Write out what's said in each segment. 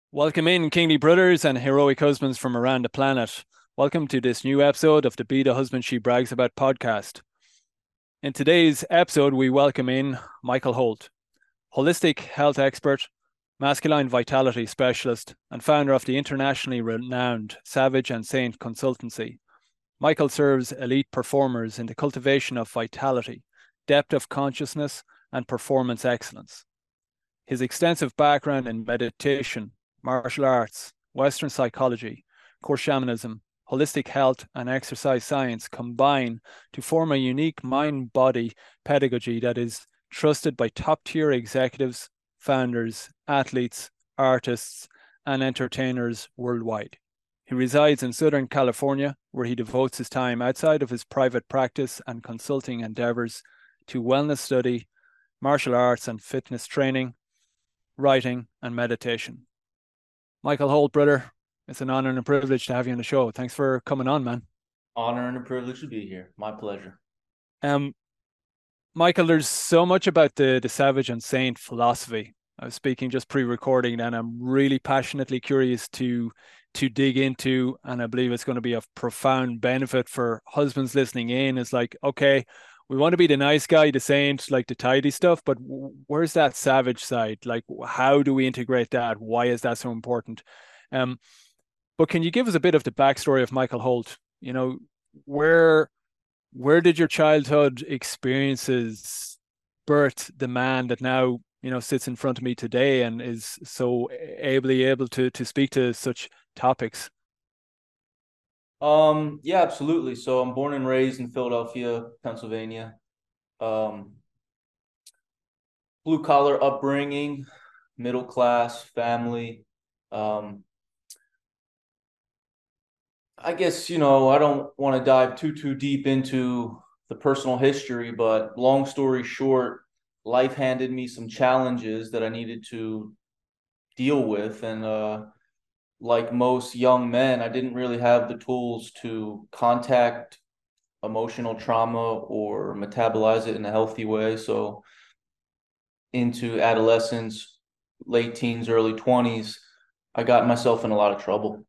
Welcome in, kingly brothers and heroic husbands from around the planet. Welcome to this new episode of the Be the Husband She Brags About podcast. In today's episode, we welcome in Michael Holt, holistic health expert, masculine vitality specialist, and founder of the internationally renowned Savage and Saint consultancy. Michael serves elite performers in the cultivation of vitality, depth of consciousness, and performance excellence. His extensive background in meditation, martial arts, Western psychology, core shamanism, holistic health, and exercise science combine to form a unique mind body pedagogy that is trusted by top tier executives, founders, athletes, artists, and entertainers worldwide. He resides in Southern California, where he devotes his time outside of his private practice and consulting endeavors to wellness study, martial arts and fitness training, writing, and meditation. Michael Holt, brother, it's an honor and a privilege to have you on the show. Thanks for coming on, man. Honor and a privilege to be here. My pleasure. Um, Michael, there's so much about the Savage and Saint philosophy. I was speaking just pre-recording, and I'm really passionately curious to dig into, and I believe it's going to be of profound benefit for husbands listening in. It's like, okay, we want to be the nice guy, the saint, like the tidy stuff, but where's that savage side? Like, how do we integrate that? Why is that so important? Um, but can you give us a bit of the backstory of Michael Holt? You know, where where did your childhood experiences birth the man that now sits in front of me today and is so ably able to speak to such topics? Yeah, absolutely. So I'm born and raised in Philadelphia, Pennsylvania. Um, Blue collar upbringing, middle class family. Um, I guess, I don't want to dive too deep into the personal history, but long story short, life handed me some challenges that I needed to deal with. And like most young men, I didn't really have the tools to contact emotional trauma or metabolize it in a healthy way. So into adolescence, late teens, early 20s, I got myself in a lot of trouble.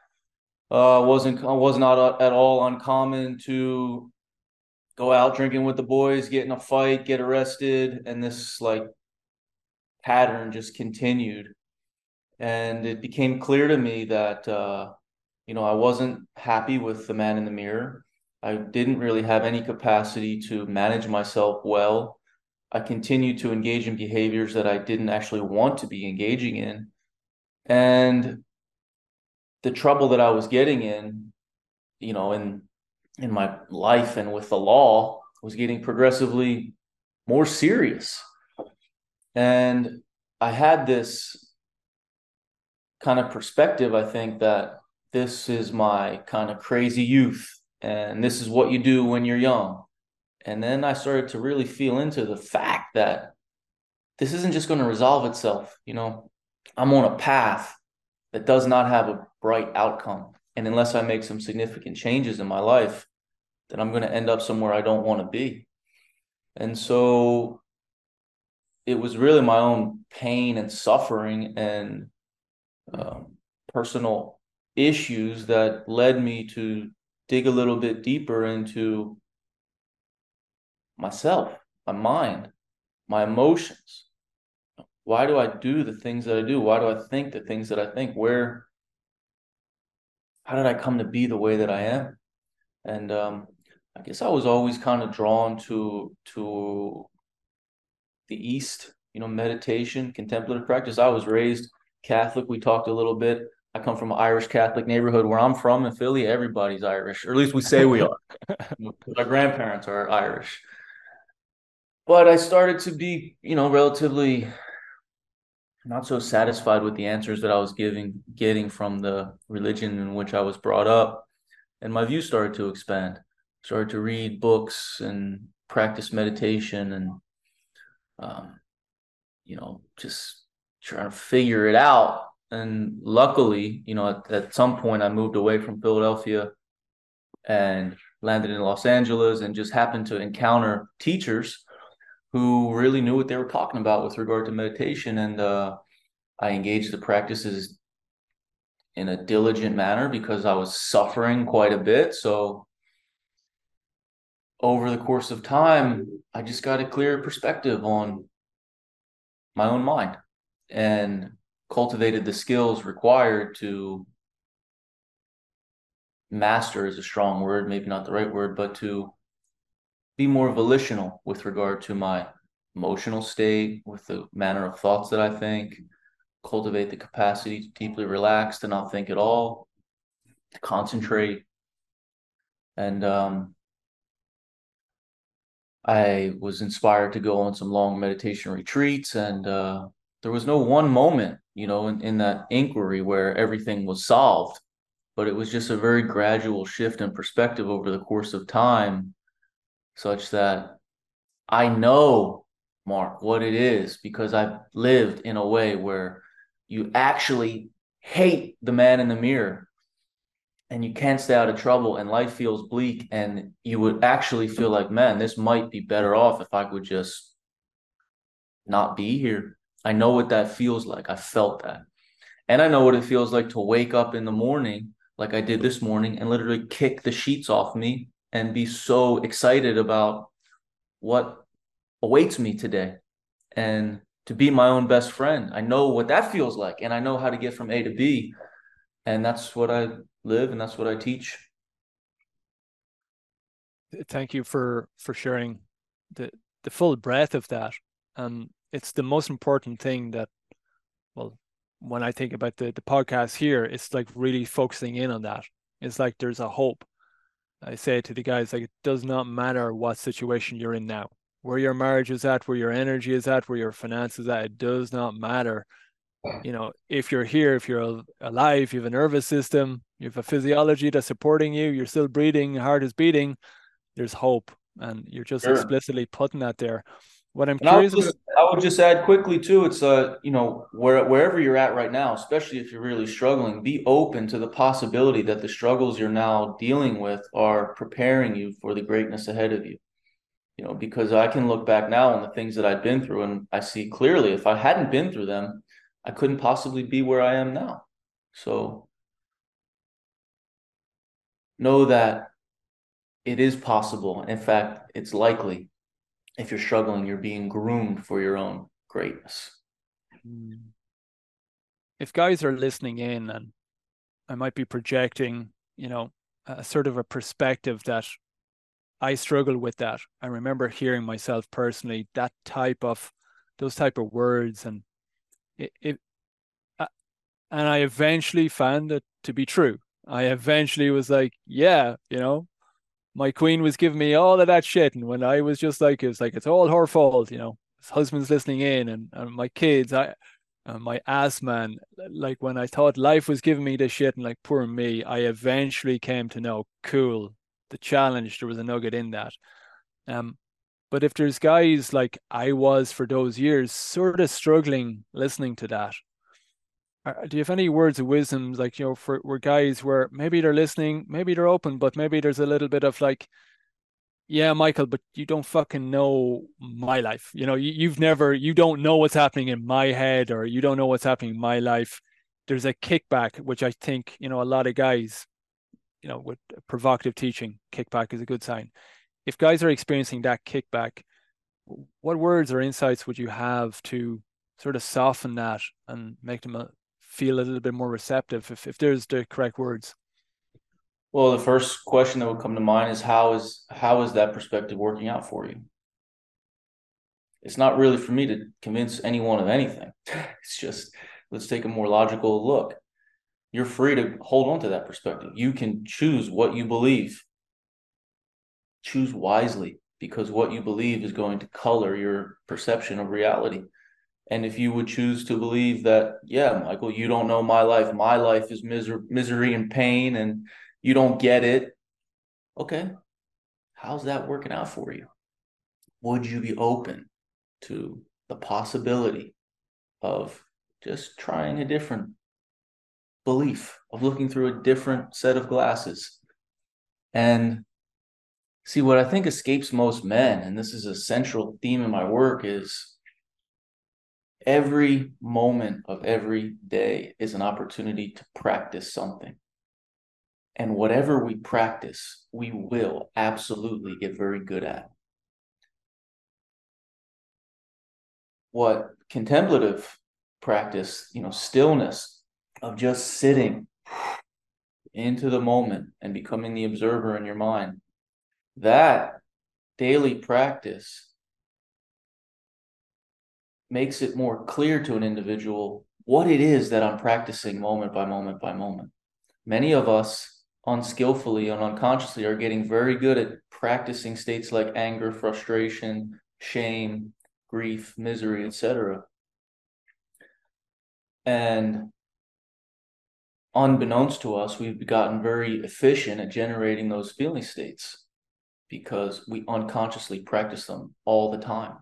Was not at all uncommon to go out drinking with the boys, get in a fight, get arrested, and this like pattern just continued. And it became clear to me that I wasn't happy with the man in the mirror. I didn't really have any capacity to manage myself well. I continued to engage in behaviors that I didn't actually want to be engaging in. And the trouble that I was getting in, in my life and with the law was getting progressively more serious. And I had this kind of perspective, I think, that this is my kind of crazy youth and this is what you do when you're young. And then I started to really feel into the fact that this isn't just going to resolve itself. I'm on a path that does not have a bright outcome. And unless I make some significant changes in my life, then I'm going to end up somewhere I don't want to be. And so it was really my own pain and suffering and um, personal issues that led me to dig a little bit deeper into myself, my mind, my emotions. Why do I do the things that I do? Why do I think the things that I think? How did I come to be the way that I am? And I guess I was always kind of drawn to the East, meditation, contemplative practice. I was raised Catholic. We talked a little bit. I come from an Irish Catholic neighborhood where I'm from in Philly. Everybody's Irish, or at least we say we are. Our grandparents are Irish. But I started to be, relatively not so satisfied with the answers that I was getting from the religion in which I was brought up. And my view started to expand. Started to read books and practice meditation and just trying to figure it out. And luckily, at some point I moved away from Philadelphia and landed in Los Angeles and just happened to encounter teachers who really knew what they were talking about with regard to meditation. And I engaged the practices in a diligent manner because I was suffering quite a bit. So over the course of time, I just got a clear perspective on my own mind and cultivated the skills required to master is a strong word, maybe not the right word, but to be more volitional with regard to my emotional state, with the manner of thoughts that I think, cultivate the capacity to deeply relax, to not think at all, to concentrate. And I was inspired to go on some long meditation retreats. And there was no one moment, in that inquiry where everything was solved, but it was just a very gradual shift in perspective over the course of time, such that I know, Mark, what it is because I've lived in a way where you actually hate the man in the mirror and you can't stay out of trouble and life feels bleak and you would actually feel like, man, this might be better off if I could just not be here. I know what that feels like. I felt that. And I know what it feels like to wake up in the morning, like I did this morning, and literally kick the sheets off me and be so excited about what awaits me today and to be my own best friend. I know what that feels like, and I know how to get from A to B. And that's what I live and that's what I teach. Thank you for sharing the full breadth of that. It's the most important thing that, well, when I think about the podcast here, it's like really focusing in on that. It's like there's a hope. I say to the guys, like, it does not matter what situation you're in now, where your marriage is at, where your energy is at, where your finances at. It does not matter. If you're here, if you're alive, you have a nervous system, you have a physiology that's supporting you, you're still breathing, heart is beating, there's hope. And you're just Sure. explicitly putting that there. What I'm And I would curious about, just I would just add quickly too, it's wherever you're at right now, especially if you're really struggling, be open to the possibility that the struggles you're now dealing with are preparing you for the greatness ahead of you. Because I can look back now on the things that I've been through and I see clearly if I hadn't been through them, I couldn't possibly be where I am now. So know that it is possible. In fact, it's likely if you're struggling, you're being groomed for your own greatness. if guys are listening in, and I might be projecting, a sort of a perspective that I struggle with that. I remember hearing myself personally those type of words, and it and I eventually found it to be true. I eventually was like, yeah, my queen was giving me all of that shit, and when I was just like, it was like it's all her fault, his husband's listening in, and my kids, my ass man, like when I thought life was giving me this shit, and like poor me, I eventually came to know, cool, the challenge, there was a nugget in that. Um, but if there's guys like I was for those years, sort of struggling listening to that, do you have any words of wisdom, like, for where guys where maybe they're listening, maybe they're open, but maybe there's a little bit of like, yeah, Michael, but you don't fucking know my life. You don't know what's happening in my head, or you don't know what's happening in my life. There's a kickback, which I think, a lot of guys, with provocative teaching, kickback is a good sign. If guys are experiencing that kickback, what words or insights would you have to sort of soften that and make them feel a little bit more receptive, if there's the correct words? Well, the first question that would come to mind is how is that perspective working out for you? It's not really for me to convince anyone of anything. It's just let's take a more logical look. You're free to hold on to that perspective. You can choose what you believe. Choose wisely because what you believe is going to color your perception of reality. And if you would choose to believe that, yeah, Michael, you don't know my life is misery and pain, and you don't get it. Okay, how's that working out for you? Would you be open to the possibility of just trying a different belief, of looking through a different set of glasses? And see, what I think escapes most men, and this is a central theme in my work, is Every moment of every day is an opportunity to practice something. And whatever we practice, we will absolutely get very good at. What contemplative practice, stillness of just sitting into the moment and becoming the observer in your mind, that daily practice makes it more clear to an individual what it is that I'm practicing moment by moment by moment. Many of us unskillfully and unconsciously are getting very good at practicing states like anger, frustration, shame, grief, misery, etc. And unbeknownst to us, we've gotten very efficient at generating those feeling states because we unconsciously practice them all the time.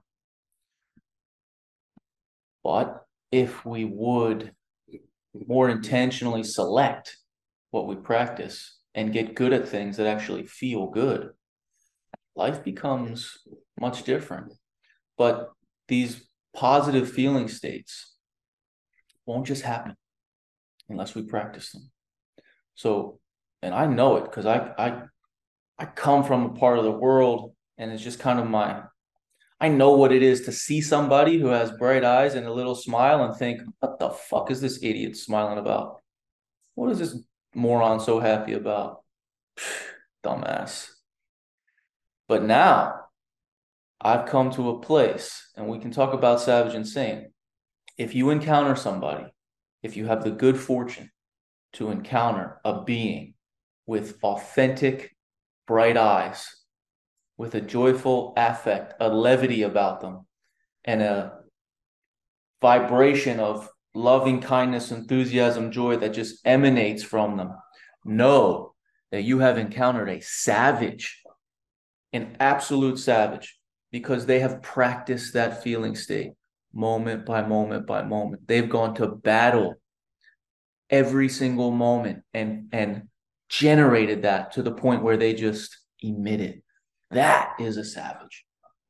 But if we would more intentionally select what we practice and get good at things that actually feel good, life becomes much different. But these positive feeling states won't just happen unless we practice them. So, and I know it because I come from a part of the world, and it's just kind of I know what it is to see somebody who has bright eyes and a little smile and think, what the fuck is this idiot smiling about? What is this moron so happy about? Dumbass. But now I've come to a place, and we can talk about savage and sane. If you encounter somebody, if you have the good fortune to encounter a being with authentic, bright eyes, with a joyful affect, a levity about them, and a vibration of loving kindness, enthusiasm, joy that just emanates from them, know that you have encountered a savage, an absolute savage, because they have practiced that feeling state moment by moment by moment. They've gone to battle every single moment and generated that to the point where they just emit it. That is a savage.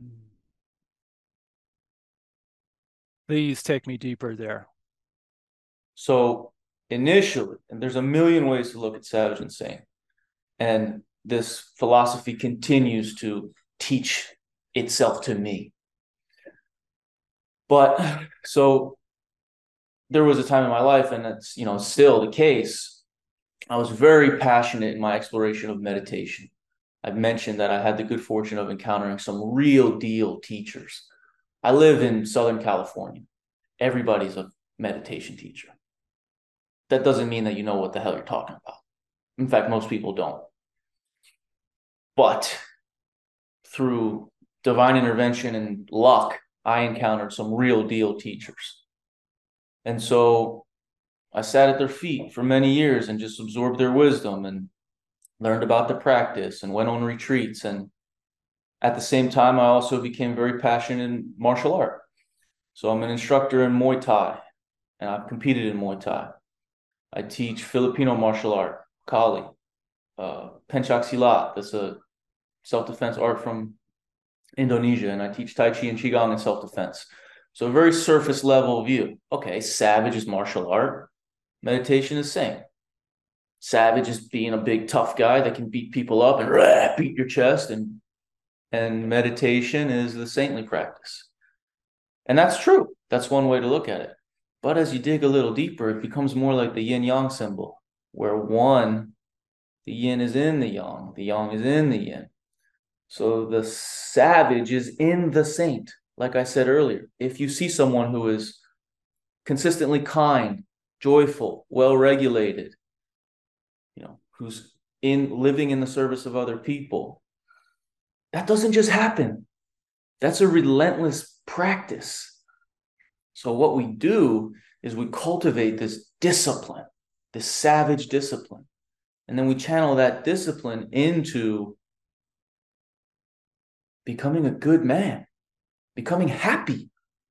Please take me deeper there. So initially, and there's a million ways to look at savage and sane, and this philosophy continues to teach itself to me. But so there was a time in my life, and it's still the case, I was very passionate in my exploration of meditation. I've mentioned that I had the good fortune of encountering some real deal teachers. I live in Southern California. Everybody's a meditation teacher. That doesn't mean that you know what the hell you're talking about. In fact, most people don't. But through divine intervention and luck, I encountered some real deal teachers. And so I sat at their feet for many years and just absorbed their wisdom and learned about the practice and went on retreats. And at the same time, I also became very passionate in martial art. So I'm an instructor in Muay Thai, and I've competed in Muay Thai. I teach Filipino martial art, Kali, Pencak Silat. That's a self-defense art from Indonesia. And I teach Tai Chi and Qigong in self-defense. So a very surface level view. Okay, savage is martial art. Meditation is sane. Savage is being a big tough guy that can beat people up and beat your chest. And meditation is the saintly practice. And that's true. That's one way to look at it. But as you dig a little deeper, it becomes more like the yin-yang symbol, where the yin is in the yang is in the yin. So the savage is in the saint. Like I said earlier, if you see someone who is consistently kind, joyful, well-regulated, who's living in the service of other people, that doesn't just happen. That's a relentless practice. So what we do is we cultivate this discipline, this savage discipline. And then we channel that discipline into becoming a good man, becoming happy,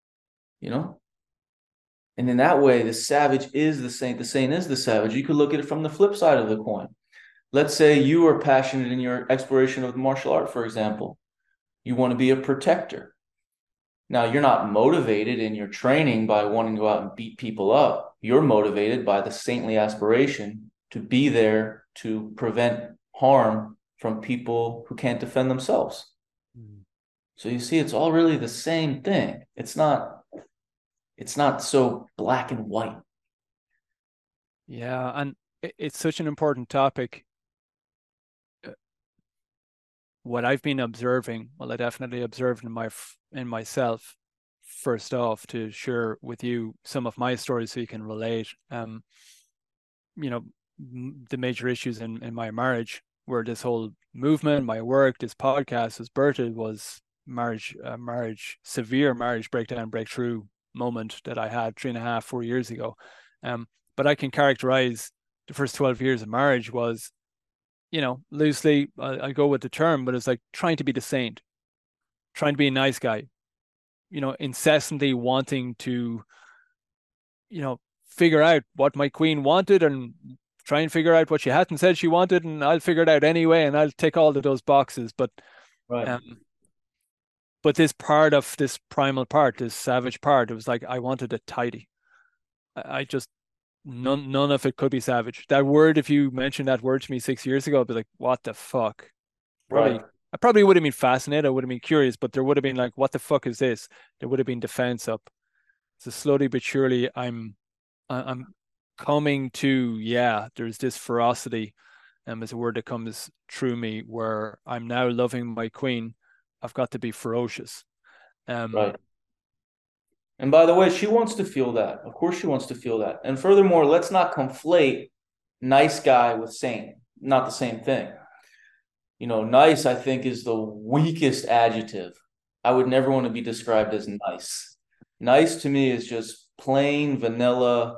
And in that way, the savage is the saint is the savage. You could look at it from the flip side of the coin. Let's say you are passionate in your exploration of martial art, for example. You want to be a protector. Now, you're not motivated in your training by wanting to go out and beat people up. You're motivated by the saintly aspiration to be there to prevent harm from people who can't defend themselves. So you see, it's all really the same thing. It's not so black and white. Yeah, and it's such an important topic. What I've been observing, well, I definitely observed in myself, first off, to share with you some of my stories so you can relate. You know, the major issues in my marriage, where this whole movement, my work, this podcast was birthed, was severe marriage breakdown, breakthrough moment that I had 3.5, 4 years ago. But I can characterize the first 12 years of marriage was, loosely, I go with the term, but it's like trying to be the saint, trying to be a nice guy, incessantly wanting to, figure out what my queen wanted and try and figure out what she hadn't said she wanted, and I'll figure it out anyway, and I'll tick all of those boxes. But Right. But this part of this primal part, this savage part, it was like I wanted it tidy. I just none of it could be savage. That word, if you mentioned that word to me 6 years ago, I'd be like, what the fuck? Right. I probably would have been fascinated, I would have been curious, but there would have been like, what the fuck is this? There would have been defense up. So slowly but surely I'm coming to, yeah, there's this ferocity, as a word that comes through me, where I'm now loving my queen. I've got to be ferocious. Right. And by the way, she wants to feel that. Of course, she wants to feel that. And furthermore, let's not conflate nice guy with saint. Not the same thing. Nice, I think, is the weakest adjective. I would never want to be described as nice. Nice to me is just plain vanilla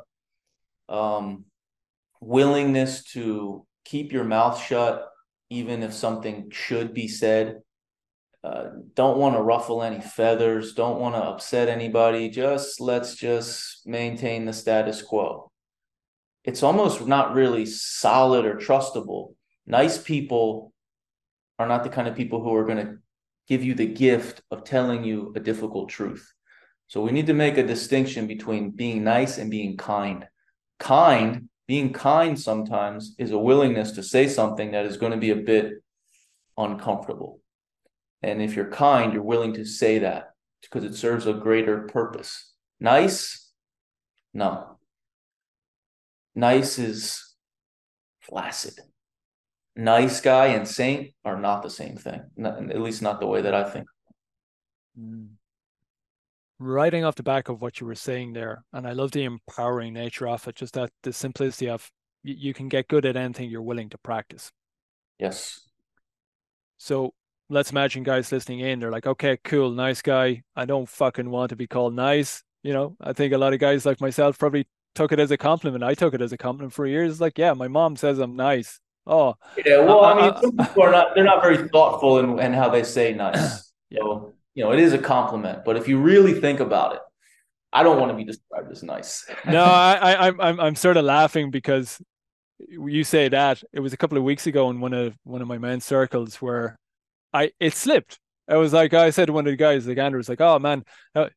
willingness to keep your mouth shut, even if something should be said. Don't want to ruffle any feathers, don't want to upset anybody. Let's just maintain the status quo. It's almost not really solid or trustable. Nice people are not the kind of people who are going to give you the gift of telling you a difficult truth. So we need to make a distinction between being nice and being kind. Being kind sometimes is a willingness to say something that is going to be a bit uncomfortable. And if you're kind, you're willing to say that because it serves a greater purpose. Nice? No. Nice is flaccid. Nice guy and saint are not the same thing, at least not the way that I think. Riding off the back of what you were saying there, and I love the empowering nature of it, just that the simplicity of you can get good at anything you're willing to practice. Yes. So let's imagine guys listening in, they're like, okay, cool, nice guy. I don't fucking want to be called nice. I think a lot of guys like myself probably took it as a compliment. I took it as a compliment for years. It's like, yeah, my mom says I'm nice. Oh, yeah. Well, I mean, some people they're not very thoughtful in how they say nice. Yeah. So, it is a compliment. But if you really think about it, I don't want to be described as nice. No, I'm sort of laughing because you say that. It was a couple of weeks ago in one of my men's circles where it slipped. I was like, I said to one of the guys, like Andrew was like, oh man,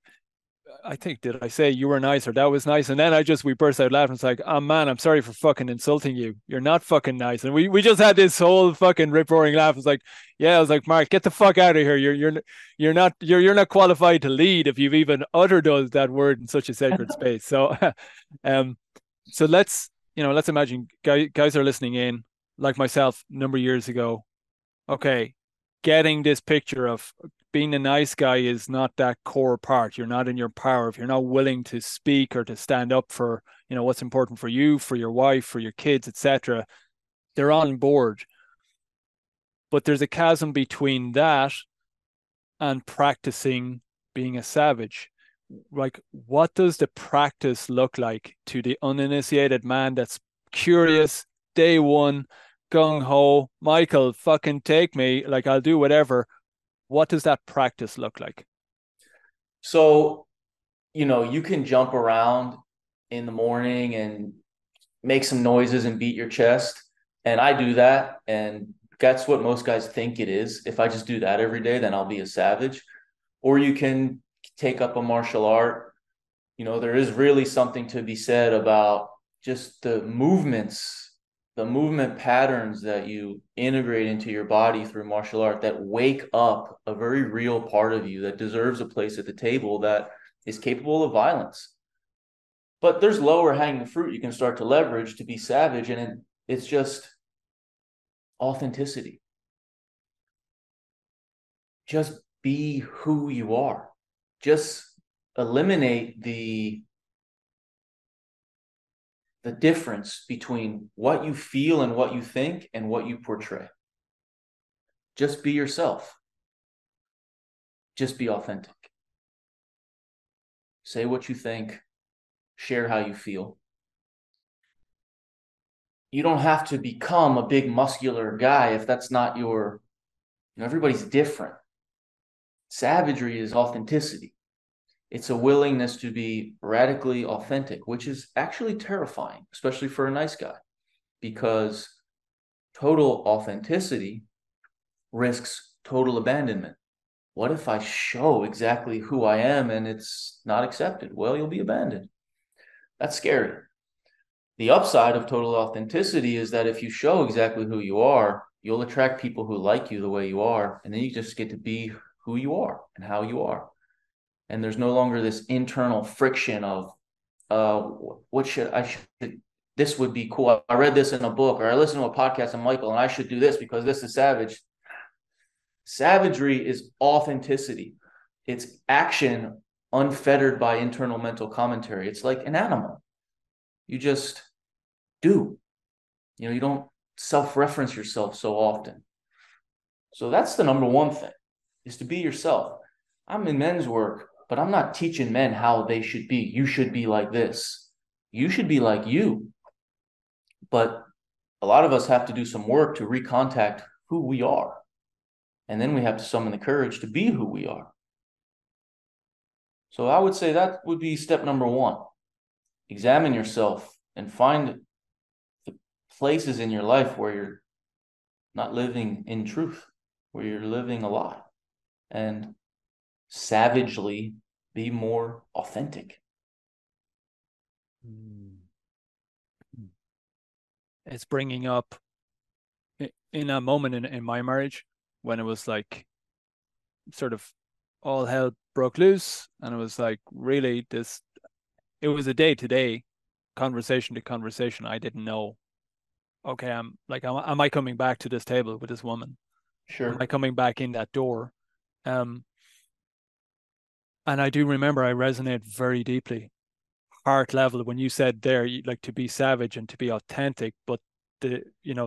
I think, did I say you were nice or that was nice? And then we burst out laughing. It's like, oh man, I'm sorry for fucking insulting you. You're not fucking nice. And we just had this whole fucking rip roaring laugh. It's like, yeah, I was like, Mark, get the fuck out of here. You're not qualified to lead if you've even uttered that word in such a sacred space. So, so let's imagine guys are listening in, like myself, a number of years ago. Okay, getting this picture of being a nice guy is not that core part. You're not in your power if you're not willing to speak or to stand up for what's important for you, for your wife, for your kids, etc. They're on board, but there's a chasm between that and practicing being a savage. Like, what does the practice look like to the uninitiated man that's curious, day one, gung ho, Michael, fucking take me, like I'll do whatever. What does that practice look like? So, you can jump around in the morning and make some noises and beat your chest. And I do that. And that's what most guys think it is. If I just do that every day, then I'll be a savage. Or you can take up a martial art, there is really something to be said about just the movement patterns that you integrate into your body through martial art that wake up a very real part of you that deserves a place at the table, that is capable of violence. But there's lower hanging fruit you can start to leverage to be savage, and it's just authenticity. Just be who you are. Just eliminate the difference between what you feel and what you think and what you portray. Just be yourself. Just be authentic. Say what you think. Share how you feel. You don't have to become a big muscular guy if that's not your, everybody's different. Savagery is authenticity. It's a willingness to be radically authentic, which is actually terrifying, especially for a nice guy, because total authenticity risks total abandonment. What if I show exactly who I am and it's not accepted? Well, you'll be abandoned. That's scary. The upside of total authenticity is that if you show exactly who you are, you'll attract people who like you the way you are, and then you just get to be who you are and how you are. And there's no longer this internal friction of this would be cool. I read this in a book, or I listened to a podcast on Michael, and I should do this because this is savage. Savagery is authenticity. It's action unfettered by internal mental commentary. It's like an animal. You just do. You don't self-reference yourself so often. So that's the number one thing, is to be yourself. I'm in men's work, but I'm not teaching men how they should be. You should be like this. You should be like you. But a lot of us have to do some work to recontact who we are. And then we have to summon the courage to be who we are. So I would say that would be step number one. Examine yourself and find the places in your life where you're not living in truth, where you're living a lie, and savagely be more authentic. It's bringing up in a moment in my marriage when it was like sort of all hell broke loose, and it was like really it was a day-to-day, conversation to conversation. I didn't know, okay, am I coming back to this table with this woman? Sure. Am I coming back in that door? And I do remember I resonate very deeply, heart level, when you said there, like, to be savage and to be authentic, but the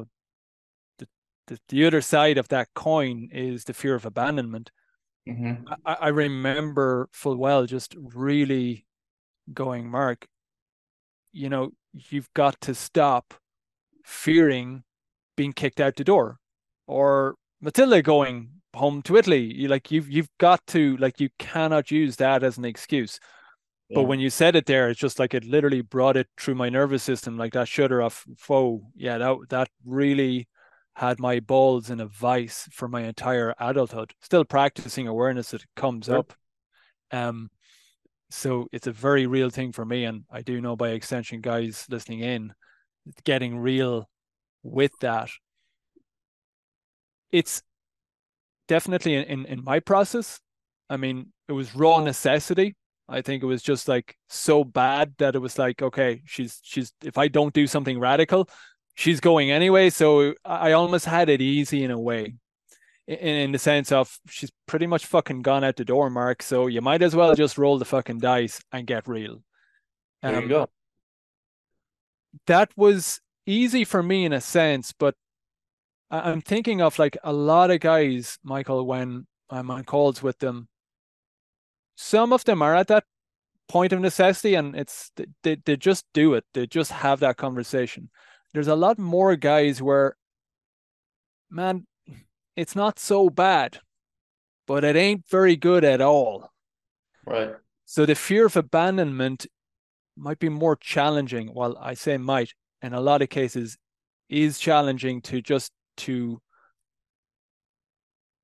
other side of that coin is the fear of abandonment. Mm-hmm. I remember full well just really going, Mark, you've got to stop fearing being kicked out the door, or Matilda going home to Italy. You've got to, you cannot use that as an excuse. Yeah. But when you said it there, it's just like it literally brought it through my nervous system, like that shudder of foe. Yeah, that really had my balls in a vice for my entire adulthood. Still practicing awareness that it comes Sure. up. So it's a very real thing for me, and I do know by extension, guys listening in, getting real with that. It's definitely in my process. I mean, it was raw necessity. I think it was just like so bad that it was like, okay, she's if I don't do something radical, she's going anyway. So I almost had it easy in a way, in the sense of she's pretty much fucking gone out the door, Mark. So you might as well just roll the fucking dice and get real. There you go. That was easy for me in a sense, but I'm thinking of like a lot of guys, Michael, when I'm on calls with them, some of them are at that point of necessity, and they just do it. They just have that conversation. There's a lot more guys where, man, it's not so bad, but it ain't very good at all. Right. So the fear of abandonment might be more challenging. Well, I say might, in a lot of cases, is challenging to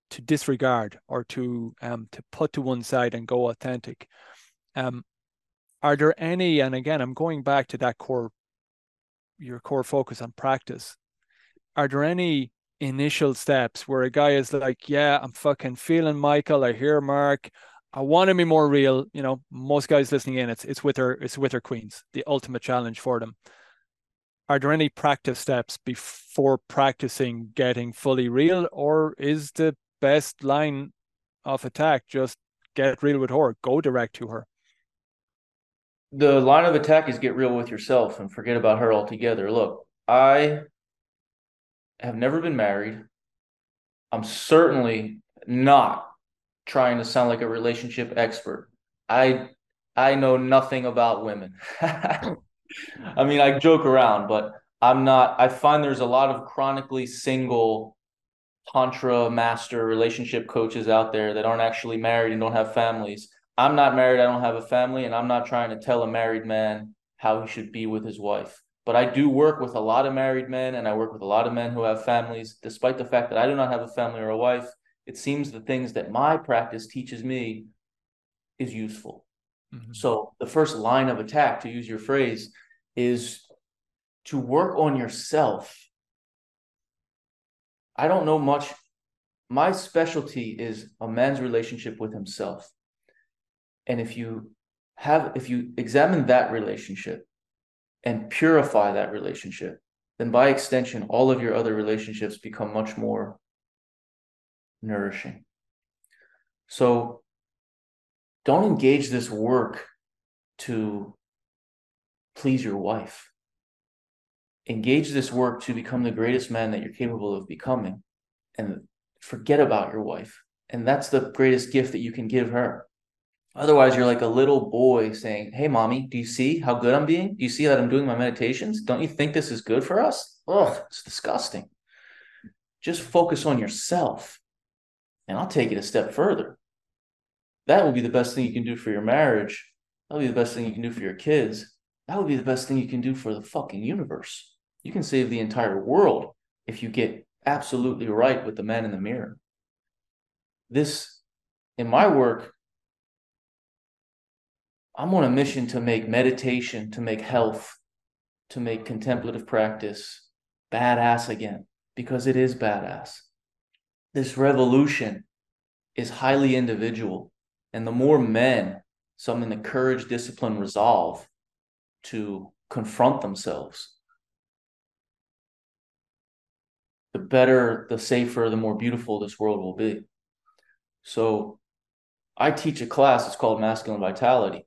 disregard or to put to one side and go authentic. Are there any, and again, I'm going back to that your core focus on practice. Are there any initial steps where a guy is like, yeah, I'm fucking feeling Michael, I hear Mark, I want to be more real. You know, most guys listening in, it's with their queens, the ultimate challenge for them. Are there any practice steps before practicing getting fully real, or is the best line of attack just get real with her, go direct to her? The line of attack is get real with yourself and forget about her altogether. Look, I have never been married. I'm certainly not trying to sound like a relationship expert. I I know nothing about women. I mean, I joke around, but I'm not. I find there's a lot of chronically single tantra master relationship coaches out there that aren't actually married and don't have families. I'm not married, I don't have a family, and I'm not trying to tell a married man how he should be with his wife. But I do work with a lot of married men and I work with a lot of men who have families. Despite the fact that I do not have a family or a wife, it seems the things that my practice teaches me is useful. Mm-hmm. So the first line of attack, to use your phrase, is to work on yourself. I don't know much. My specialty is a man's relationship with himself. And if you examine that relationship and purify that relationship, then by extension, all of your other relationships become much more nourishing. So don't engage this work to please your wife. Engage this work to become the greatest man that you're capable of becoming, and forget about your wife. And that's the greatest gift that you can give her. Otherwise, you're like a little boy saying, hey, mommy, do you see how good I'm being? Do you see that I'm doing my meditations? Don't you think this is good for us? Ugh, it's disgusting. Just focus on yourself. And I'll take it a step further. That will be the best thing you can do for your marriage. That'll be the best thing you can do for your kids. That would be the best thing you can do for the fucking universe. You can save the entire world if you get absolutely right with the man in the mirror. This, in my work, I'm on a mission to make meditation, to make health, to make contemplative practice badass again, because it is badass. This revolution is highly individual. And the more men summon the courage, discipline, resolve to confront themselves, the better, the safer, the more beautiful this world will be. So I teach a class, it's called Masculine Vitality.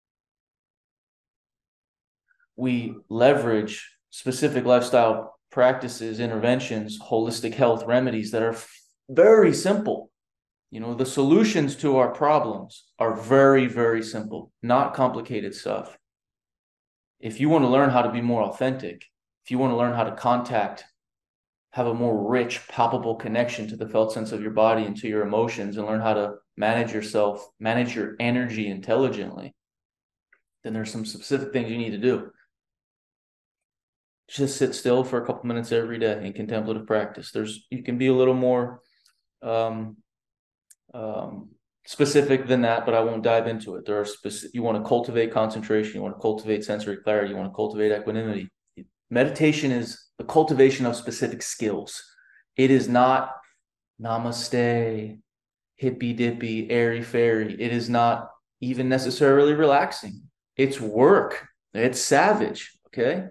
We leverage specific lifestyle practices, interventions, holistic health remedies that are very simple. You know, the solutions to our problems are very, very simple, not complicated stuff. If you want to learn how to be more authentic, if you want to learn how to have a more rich, palpable connection to the felt sense of your body and to your emotions, and learn how to manage yourself, manage your energy intelligently, then there's some specific things you need to do. Just sit still for a couple minutes every day in contemplative practice. You can be a little more specific than that, but I won't dive into it. There are you want to cultivate concentration, you want to cultivate sensory clarity, you want to cultivate equanimity. Meditation is the cultivation of specific skills. It is not namaste, hippy dippy, airy fairy. It is not even necessarily relaxing. It's work. It's savage. Okay.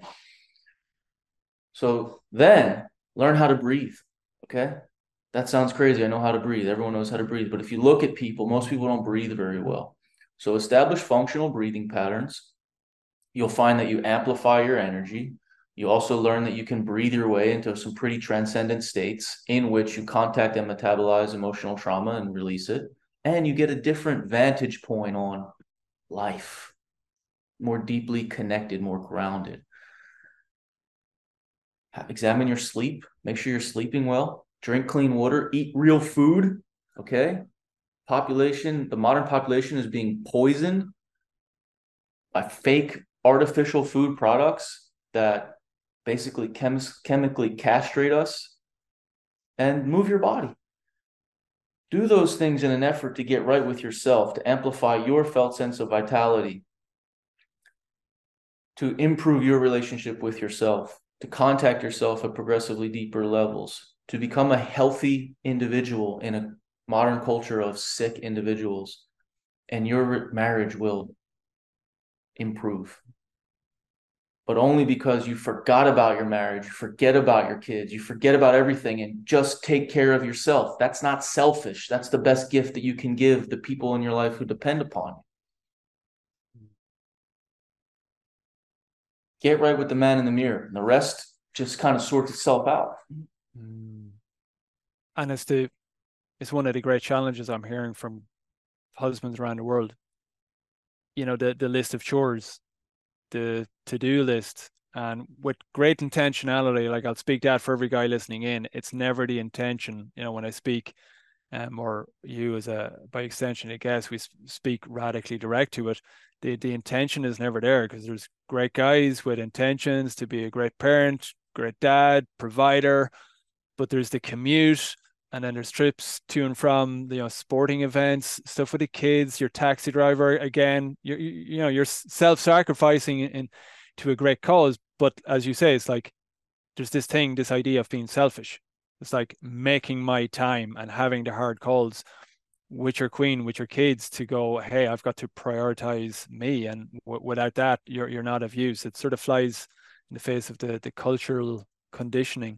So then learn how to breathe. Okay. That sounds crazy. I know how to breathe. Everyone knows how to breathe. But if you look at people, most people don't breathe very well. So establish functional breathing patterns. You'll find that you amplify your energy. You also learn that you can breathe your way into some pretty transcendent states in which you contact and metabolize emotional trauma and release it. And you get a different vantage point on life, more deeply connected, more grounded. Examine your sleep. Make sure you're sleeping well. Drink clean water. Eat real food. Okay. The modern population is being poisoned by fake artificial food products that basically chemically castrate us. And move your body. Do those things in an effort to get right with yourself, to amplify your felt sense of vitality, to improve your relationship with yourself, to contact yourself at progressively deeper levels, to become a healthy individual in a modern culture of sick individuals, and your marriage will improve. But only because you forgot about your marriage, you forget about your kids, you forget about everything and just take care of yourself. That's not selfish. That's the best gift that you can give the people in your life who depend upon you. Get right with the man in the mirror. And the rest just kind of sorts itself out. And it's one of the great challenges I'm hearing from husbands around the world. You know, the list of chores, the to-do list, and with great intentionality. Like, I'll speak that for every guy listening in. It's never the intention, you know, when I speak, or you as a by extension, I guess we speak radically direct to it. The intention is never there, because there's great guys with intentions to be a great parent, great dad, provider, but there's the commute, and then there's trips to and from, you know, sporting events, stuff with the kids, your taxi driver. Again, you're self-sacrificing in to a great cause, but as you say, it's like there's this idea of being selfish. It's like making my time and having the hard calls with your queen, with your kids, to go, hey, I've got to prioritize me, and without that, you're not of use. It sort of flies in the face of the cultural conditioning.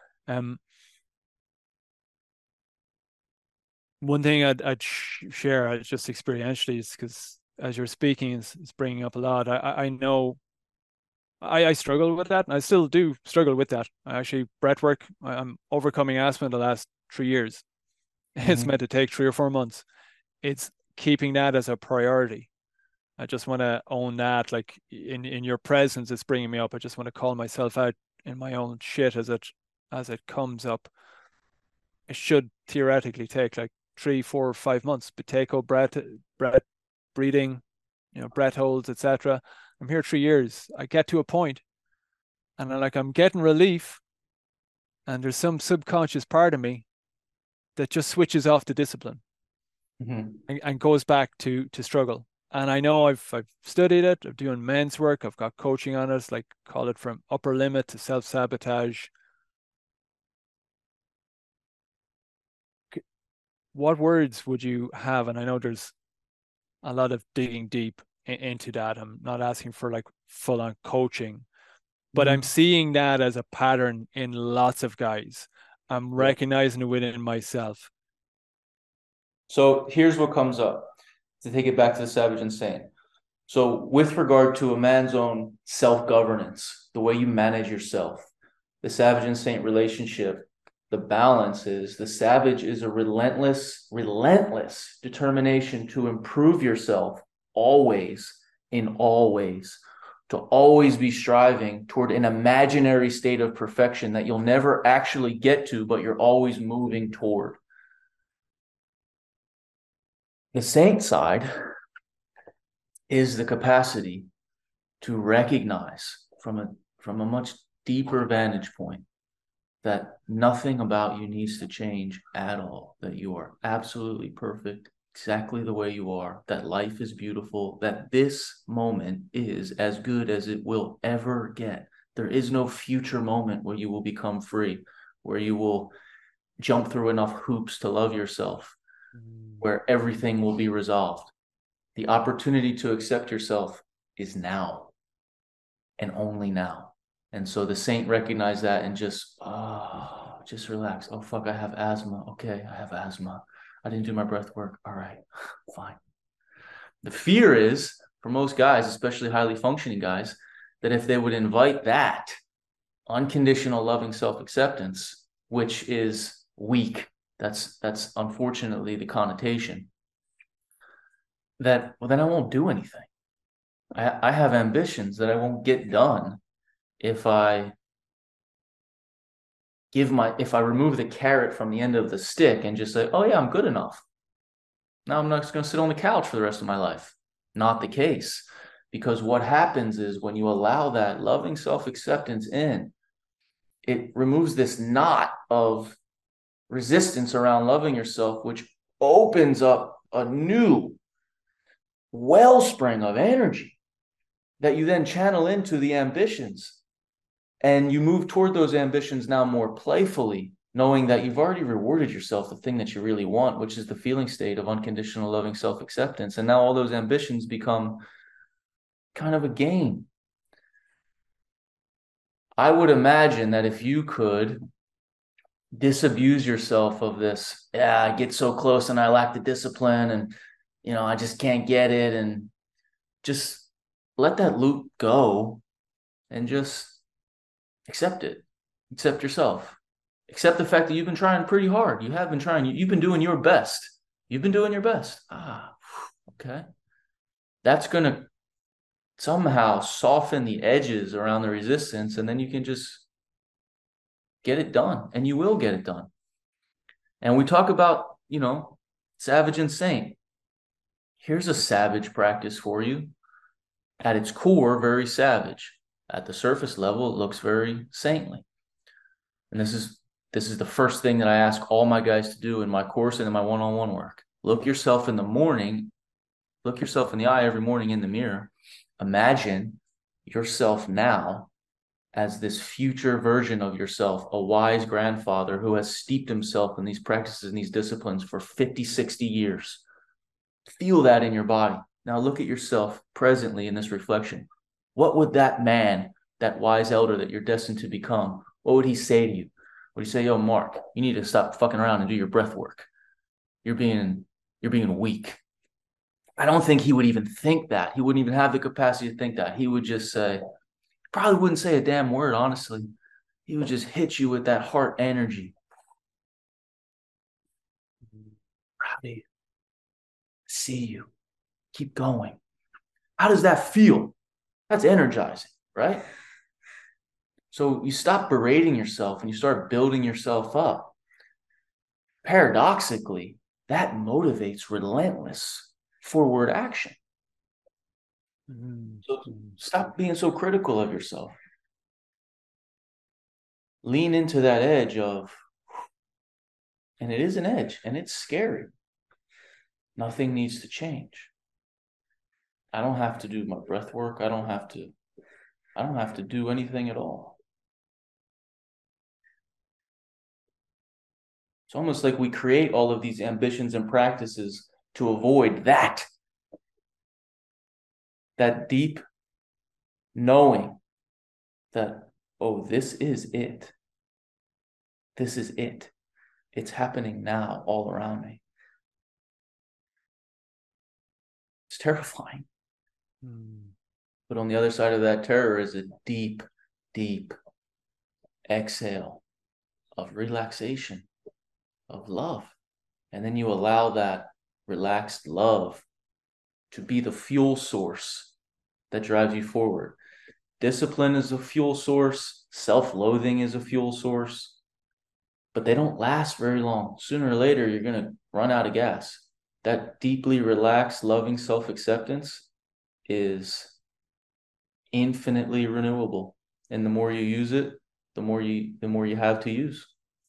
One thing I'd share, just experientially, is because as you're speaking, is bringing up a lot. I know I struggle with that, and I still do struggle with that. I actually, breath work, I'm overcoming asthma the last 3 years. It's meant to take 3 or 4 months. It's keeping that as a priority. I just want to own that. Like, in your presence, it's bringing me up. I just want to call myself out in my own shit as it comes up. It should theoretically take like 3, 4, 5 months, but take breath, breathing, you know, breath holds, etc. I'm here 3 years. I get to a point, and I'm getting relief, and there's some subconscious part of me that just switches off the discipline, and goes back to struggle. And I know I've studied it. I'm doing men's work. I've got coaching on it. Like, call it from upper limit to self-sabotage. What words would you have? And I know there's a lot of digging deep into that. I'm not asking for like full on coaching, but I'm seeing that as a pattern in lots of guys. I'm recognizing it within myself. So here's what comes up, to take it back to the Savage and Saint. So with regard to a man's own self-governance, the way you manage yourself, the Savage and Saint relationship, the balance is, the Savage is a relentless determination to improve yourself always, in all ways, to always be striving toward an imaginary state of perfection that you'll never actually get to, but you're always moving toward. The Saint side is the capacity to recognize from a much deeper vantage point that nothing about you needs to change at all, that you are absolutely perfect exactly the way you are, that life is beautiful, that this moment is as good as it will ever get. There is no future moment where you will become free, where you will jump through enough hoops to love yourself, where everything will be resolved. The opportunity to accept yourself is now, and only now. And so the Saint recognized that and just relax. Oh, fuck, I have asthma. Okay, I have asthma. I didn't do my breath work. All right, fine. The fear is, for most guys, especially highly functioning guys, that if they would invite that unconditional loving self-acceptance, which is weak, that's unfortunately the connotation, that, well, then I won't do anything. I have ambitions that I won't get done if I remove the carrot from the end of the stick and just say, oh yeah, I'm good enough. Now I'm not just going to sit on the couch for the rest of my life. Not the case. Because what happens is, when you allow that loving self-acceptance in, it removes this knot of resistance around loving yourself, which opens up a new wellspring of energy that you then channel into the ambitions. And you move toward those ambitions now more playfully, knowing that you've already rewarded yourself the thing that you really want, which is the feeling state of unconditional loving self-acceptance. And now all those ambitions become kind of a game. I would imagine that if you could disabuse yourself of this, yeah, I get so close and I lack the discipline and, I just can't get it, and just let that loop go and just accept it. Accept yourself. Accept the fact that you've been trying pretty hard. You have been trying. You've been doing your best. You've been doing your best. Okay. That's going to somehow soften the edges around the resistance, and then you can just get it done, and you will get it done. And we talk about, savage and saint. Here's a savage practice for you. At its core, very savage. At the surface level, it looks very saintly. And this is the first thing that I ask all my guys to do in my course and in my one-on-one work. Look yourself in the morning, look yourself in the eye every morning in the mirror. Imagine yourself now as this future version of yourself, a wise grandfather who has steeped himself in these practices and these disciplines for 50, 60 years. Feel that in your body. Now look at yourself presently in this reflection. What would that man, that wise elder that you're destined to become, what would he say to you? Would he say, yo, Mark, you need to stop fucking around and do your breath work. You're being weak. I don't think he would even think that. He wouldn't even have the capacity to think that. He would just say, probably wouldn't say a damn word, honestly. He would just hit you with that heart energy. Proud of you. See you. Keep going. How does that feel? That's energizing, right? So you stop berating yourself and you start building yourself up. Paradoxically, that motivates relentless forward action. So stop being so critical of yourself. Lean into that edge of, and it is an edge, and it's scary. Nothing needs to change. I don't have to do my breath work. I don't have to do anything at all. It's almost like we create all of these ambitions and practices to avoid that deep knowing that, oh, this is it. This is it. It's happening now all around me. It's terrifying. But on the other side of that terror is a deep, deep exhale of relaxation, of love. And then you allow that relaxed love to be the fuel source that drives you forward. Discipline is a fuel source. Self-loathing is a fuel source. But they don't last very long. Sooner or later, you're going to run out of gas. That deeply relaxed, loving self-acceptance is infinitely renewable. And the more you use it, the more you have to use.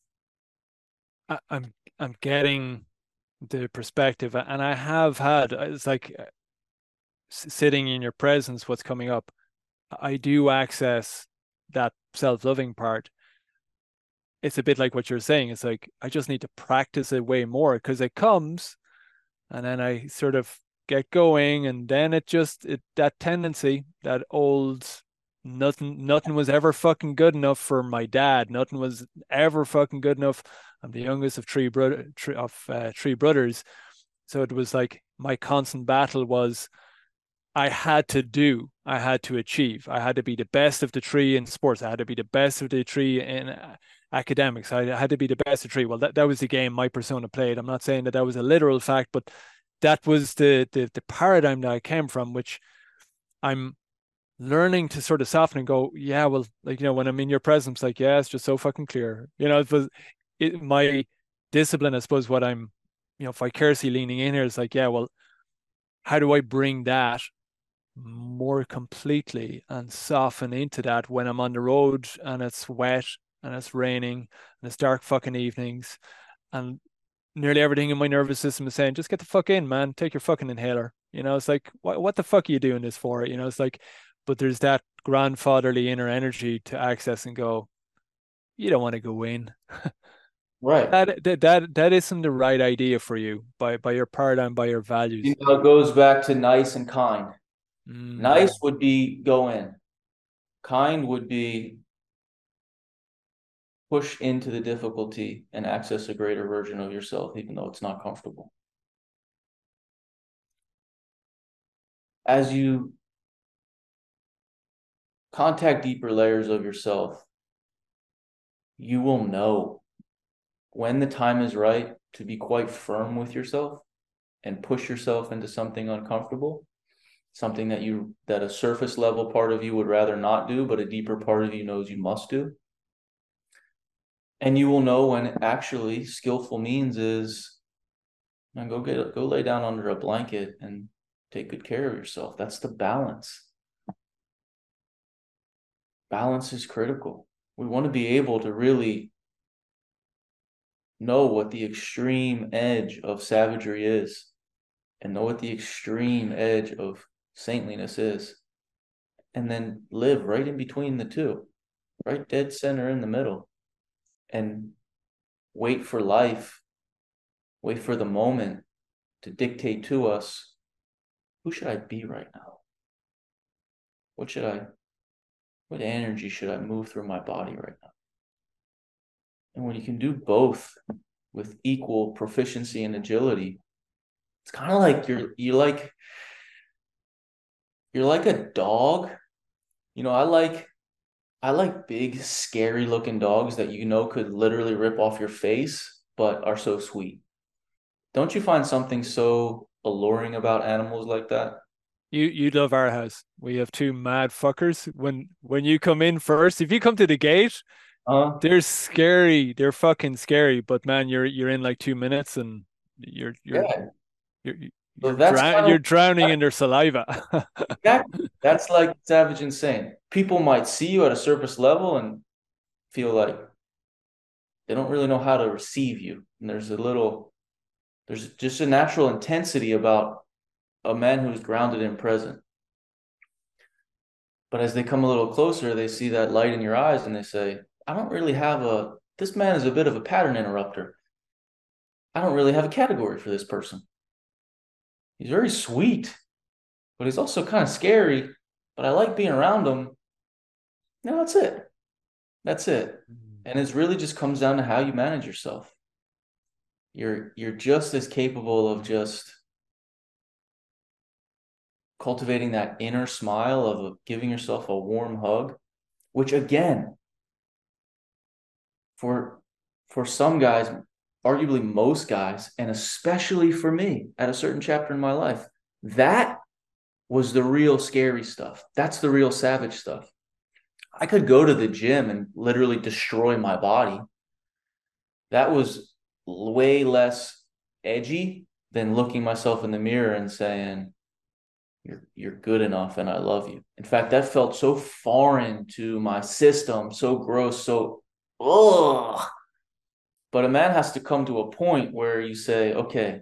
I'm getting the perspective, and I have had, it's like sitting in your presence, what's coming up. I do access that self-loving part. It's a bit like what you're saying. It's like, I just need to practice it way more, because it comes and then I sort of get going, and then that tendency, that old, nothing was ever fucking good enough for my dad. Nothing was ever fucking good enough. I'm the youngest of three brothers. So it was like my constant battle was, I had to achieve. I had to be the best of the three in sports. I had to be the best of the three in academics. I had to be the best of three. Well, that was the game my persona played. I'm not saying that was a literal fact, but that was the paradigm that I came from, which I'm learning to sort of soften and go, yeah, well, like, when I'm in your presence, like, yeah, it's just so fucking clear. My discipline, I suppose, what I'm, vicariously leaning in here is like, yeah, well, how do I bring that more completely and soften into that when I'm on the road and it's wet and it's raining and it's dark fucking evenings, and nearly everything in my nervous system is saying, just get the fuck in, man. Take your fucking inhaler. It's like, what the fuck are you doing this for? It's like, but there's that grandfatherly inner energy to access and go, you don't want to go in. Right. That isn't the right idea for you by your paradigm, by your values. It goes back to nice and kind. Mm. Nice would be go in. Kind would be push into the difficulty and access a greater version of yourself, even though it's not comfortable. As you contact deeper layers of yourself, you will know when the time is right to be quite firm with yourself and push yourself into something uncomfortable, something that a surface level part of you would rather not do, but a deeper part of you knows you must do. And you will know when actually skillful means is, man, go lay down under a blanket and take good care of yourself. That's the balance. Balance is critical. We want to be able to really know what the extreme edge of savagery is and know what the extreme edge of saintliness is, and then live right in between the two, right dead center in the middle, and wait for life, wait for the moment to dictate to us, who should I be right now? What energy should I move through my body right now? And when you can do both with equal proficiency and agility, it's kind of like you're like a dog. I like big, scary looking dogs that could literally rip off your face, but are so sweet. Don't you find something so alluring about animals like that? You love our house. We have two mad fuckers. When you come in first, if you come to the gate, Uh, they're scary. They're fucking scary. But man, you're in like 2 minutes and you're you're yeah. you're So you're drowning in their saliva. that's like savage insane. People might see you at a surface level and feel like they don't really know how to receive you. And there's just a natural intensity about a man who's grounded and present. But as they come a little closer, they see that light in your eyes and they say, I don't really this man is a bit of a pattern interrupter. I don't really have a category for this person. He's very sweet, but he's also kind of scary, but I like being around him. No, that's it. That's it. And it really just comes down to how you manage yourself. You're just as capable of just cultivating that inner smile of giving yourself a warm hug, which again, for some guys, arguably most guys, and especially for me at a certain chapter in my life, that was the real scary stuff. That's the real savage stuff. I could go to the gym and literally destroy my body. That was way less edgy than looking myself in the mirror and saying, you're good enough and I love you. In fact, that felt so foreign to my system, so gross, so ugh. But a man has to come to a point where you say, okay,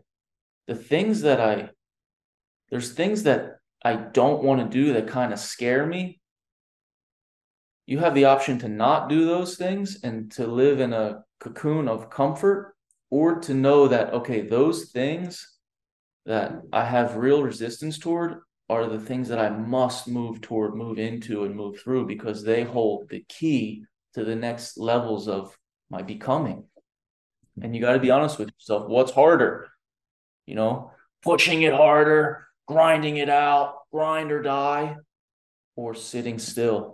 there's things that I don't want to do that kind of scare me. You have the option to not do those things and to live in a cocoon of comfort, or to know that, okay, those things that I have real resistance toward are the things that I must move toward, move into, and move through, because they hold the key to the next levels of my becoming. And you got to be honest with yourself. What's harder? Pushing it harder, grinding it out, grind or die, or sitting still.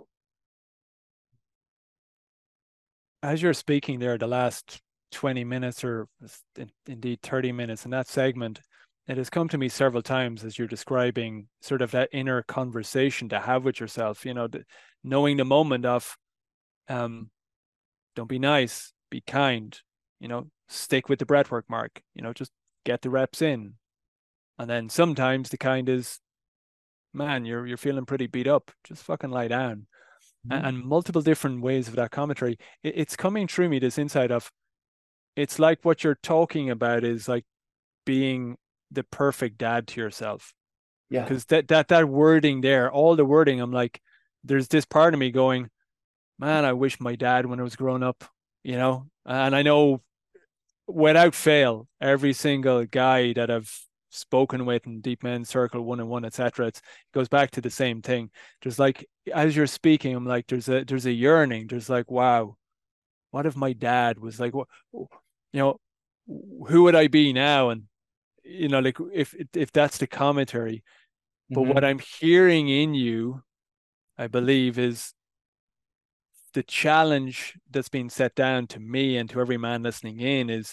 As you're speaking there, the last 20 minutes or indeed 30 minutes in that segment, it has come to me several times as you're describing sort of that inner conversation to have with yourself, knowing the moment of don't be nice, be kind, stick with the breathwork, Mark, just get the reps in. And then sometimes the kind is, man, you're feeling pretty beat up, just fucking lie down. And multiple different ways of that commentary. It's coming through me, this insight of it's like what you're talking about is like being the perfect dad to yourself. Yeah. Because that wording there, all the wording, I'm like, there's this part of me going, man, I wish my dad when I was growing up, you know. And I know without fail, every single guy that I've spoken with in Deep Men's Circle 1-on-1, etc., it goes back to the same thing. There's like, as you're speaking, I'm like, there's a yearning. There's like, wow, what if my dad was like, what, you know, who would I be now? And like if that's the commentary. But what Hmm. I'm hearing in you, I believe, is the challenge that's been set down to me and to every man listening in is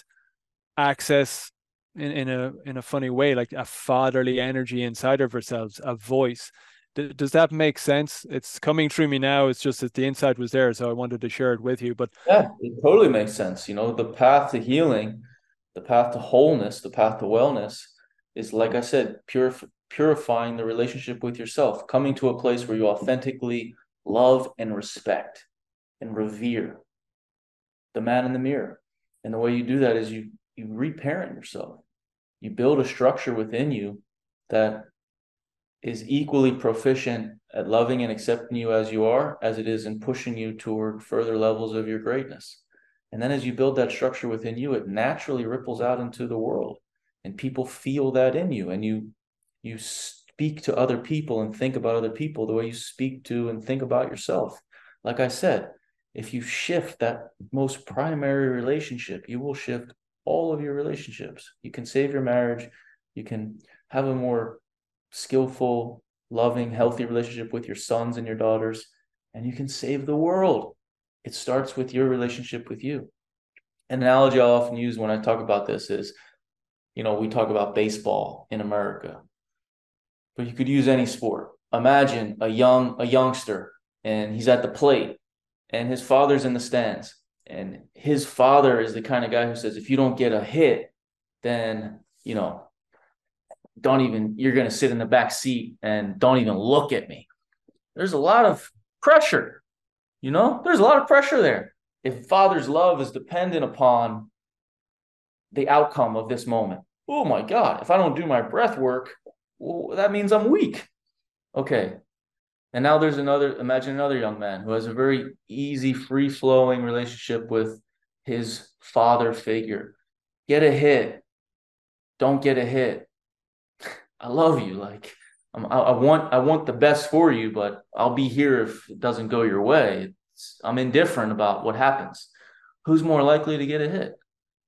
access in a funny way, like a fatherly energy inside of ourselves, a voice. Does that make sense? It's coming through me now. It's just that the insight was there, so I wanted to share it with you. But Yeah, it totally makes sense. The path to healing, the path to wholeness, the path to wellness is, like I said, purifying the relationship with yourself, coming to a place where you authentically love and respect and revere the man in the mirror. And the way you do that is you reparent yourself. You build a structure within you that is equally proficient at loving and accepting you as you are, as it is in pushing you toward further levels of your greatness. And then as you build that structure within you, it naturally ripples out into the world. And people feel that in you. And you speak to other people and think about other people the way you speak to and think about yourself. Like I said, if you shift that most primary relationship, you will shift all of your relationships. You can save your marriage. You can have a more skillful, loving, healthy relationship with your sons and your daughters, and you can save the world. It starts with your relationship with you. An analogy I often use when I talk about this is, we talk about baseball in America, but you could use any sport. Imagine a youngster, and he's at the plate, and his father's in the stands, and his father is the kind of guy who says, if you don't get a hit, then don't even, you're going to sit in the back seat and don't even look at me. There's a lot of pressure, there's a lot of pressure there. If father's love is dependent upon the outcome of this moment, oh my God, if I don't do my breath work, well, that means I'm weak. Okay. And now imagine another young man who has a very easy, free flowing relationship with his father figure. Get a hit. Don't get a hit. I love you. Like, I want the best for you, but I'll be here if it doesn't go your way. I'm indifferent about what happens. Who's more likely to get a hit?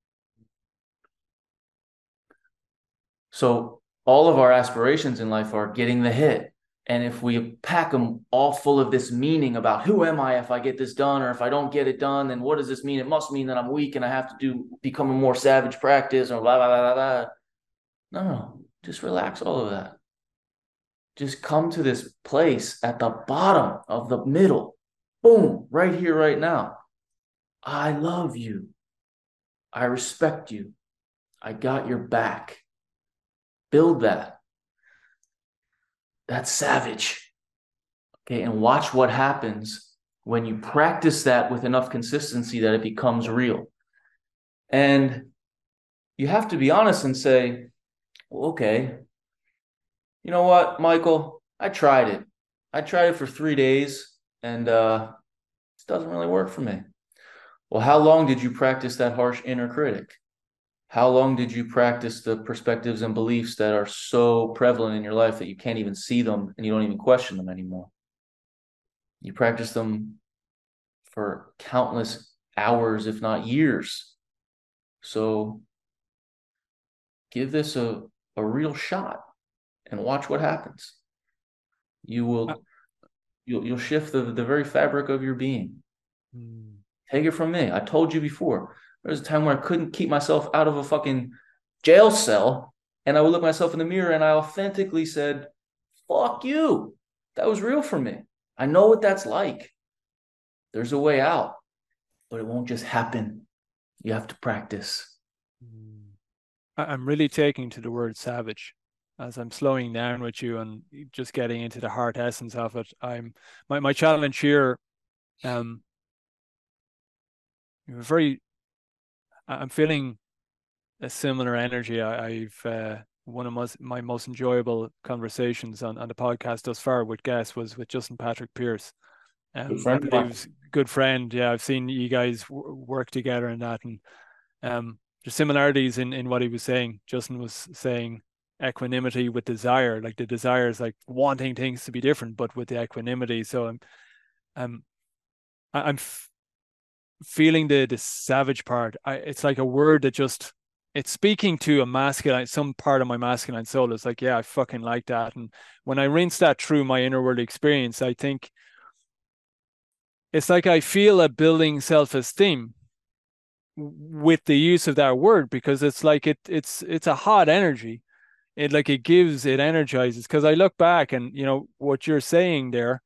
So all of our aspirations in life are getting the hit. And if we pack them all full of this meaning about who am I if I get this done, or if I don't get it done, then what does this mean? It must mean that I'm weak and I have to become a more savage practice, or blah, blah, blah, blah, blah. No, just relax all of that. Just come to this place at the bottom of the middle. Boom, right here, right now. I love you. I respect you. I got your back. Build that. That's savage. Okay, and watch what happens when you practice that with enough consistency that it becomes real. And you have to be honest and say, well, okay, you know what, Michael? I tried it. I tried it for 3 days, and it doesn't really work for me. Well, how long did you practice that harsh inner critic? How long did you practice the perspectives and beliefs that are so prevalent in your life that you can't even see them and you don't even question them anymore? You practice them for countless hours, if not years. So give this a real shot and watch what happens. You uh, will you'll shift the very fabric of your being. mm, Take it from me. I told you before. There was a time where I couldn't keep myself out of a fucking jail cell, and I would look myself in the mirror and I authentically said, "Fuck you." That was real for me. I know what that's like. There's a way out, but it won't just happen. You have to practice. mm. I'm really taking to the word savage as I'm slowing down with you and just getting into the heart essence of it. My challenge here, um, very I'm feeling a similar energy. I've one of my most enjoyable conversations on the podcast thus far with guests was with Justin Patrick Pierce. Good I friend of believe mine. he's a good friend. Yeah, I've seen you guys work together and that, and there's similarities in what he was saying. Justin was saying equanimity with desire, like the desire is like wanting things to be different, but with the equanimity. So I'm I'm feeling the savage part. It's like a word that just it's speaking to a masculine, some part of my masculine soul. It's like, yeah, I fucking like that. And when I rinse that through my inner world experience, I think it's like I feel a building self-esteem with the use of that word, because it's like it's a hot energy. It like it energizes. Because I look back and what you're saying there,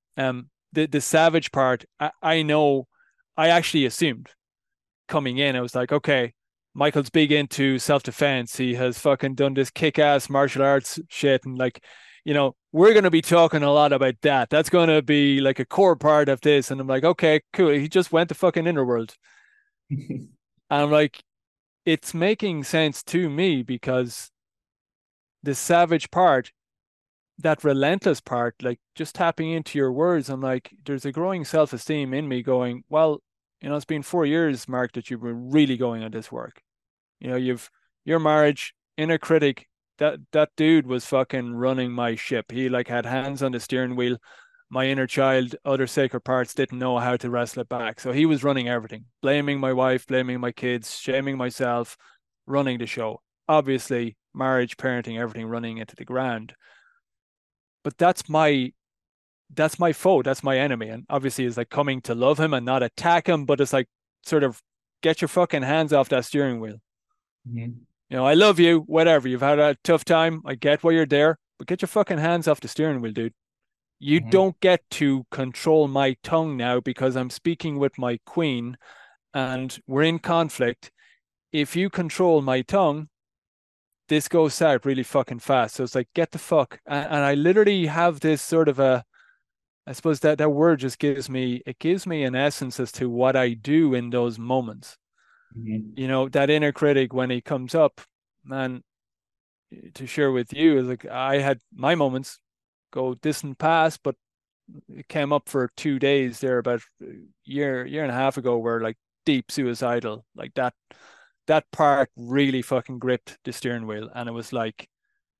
the savage part, I know I actually assumed coming in. I was like, okay, Michael's big into self-defense. He has fucking done this kick-ass martial arts shit, and like, we're going to be talking a lot about that. That's going to be like a core part of this. And I'm like, okay, cool. He just went to fucking Innerworld. And I'm like, it's making sense to me, because the savage part, that relentless part, like just tapping into your words, I'm like, there's a growing self-esteem in me going, well, it's been 4 years, Mark, that you've been really going on this work. You've your marriage, inner critic, that dude was fucking running my ship. He like had hands on the steering wheel. My inner child, other sacred parts didn't know how to wrestle it back. So he was running everything, blaming my wife, blaming my kids, shaming myself, running the show. Obviously, marriage, parenting, everything running into the ground. But that's my foe, that's my enemy. And obviously it's like coming to love him and not attack him, but it's like sort of get your fucking hands off that steering wheel. Mhm. I love you, whatever. You've had a tough time. I get why you're there, but get your fucking hands off the steering wheel, dude. You Mhm. don't get to control my tongue now, because I'm speaking with my queen and we're in conflict. If you control my tongue, this goes south really fucking fast. So it's like, get the fuck. And I literally have this sort of I suppose that word just gives me an essence as to what I do in those moments. Mhm. That inner critic, when he comes up, man, to share with you is like, I had my moments go distant past, but it came up for 2 days there about a year and a half ago, where like deep suicidal, like that part really fucking gripped the steering wheel, and it was like,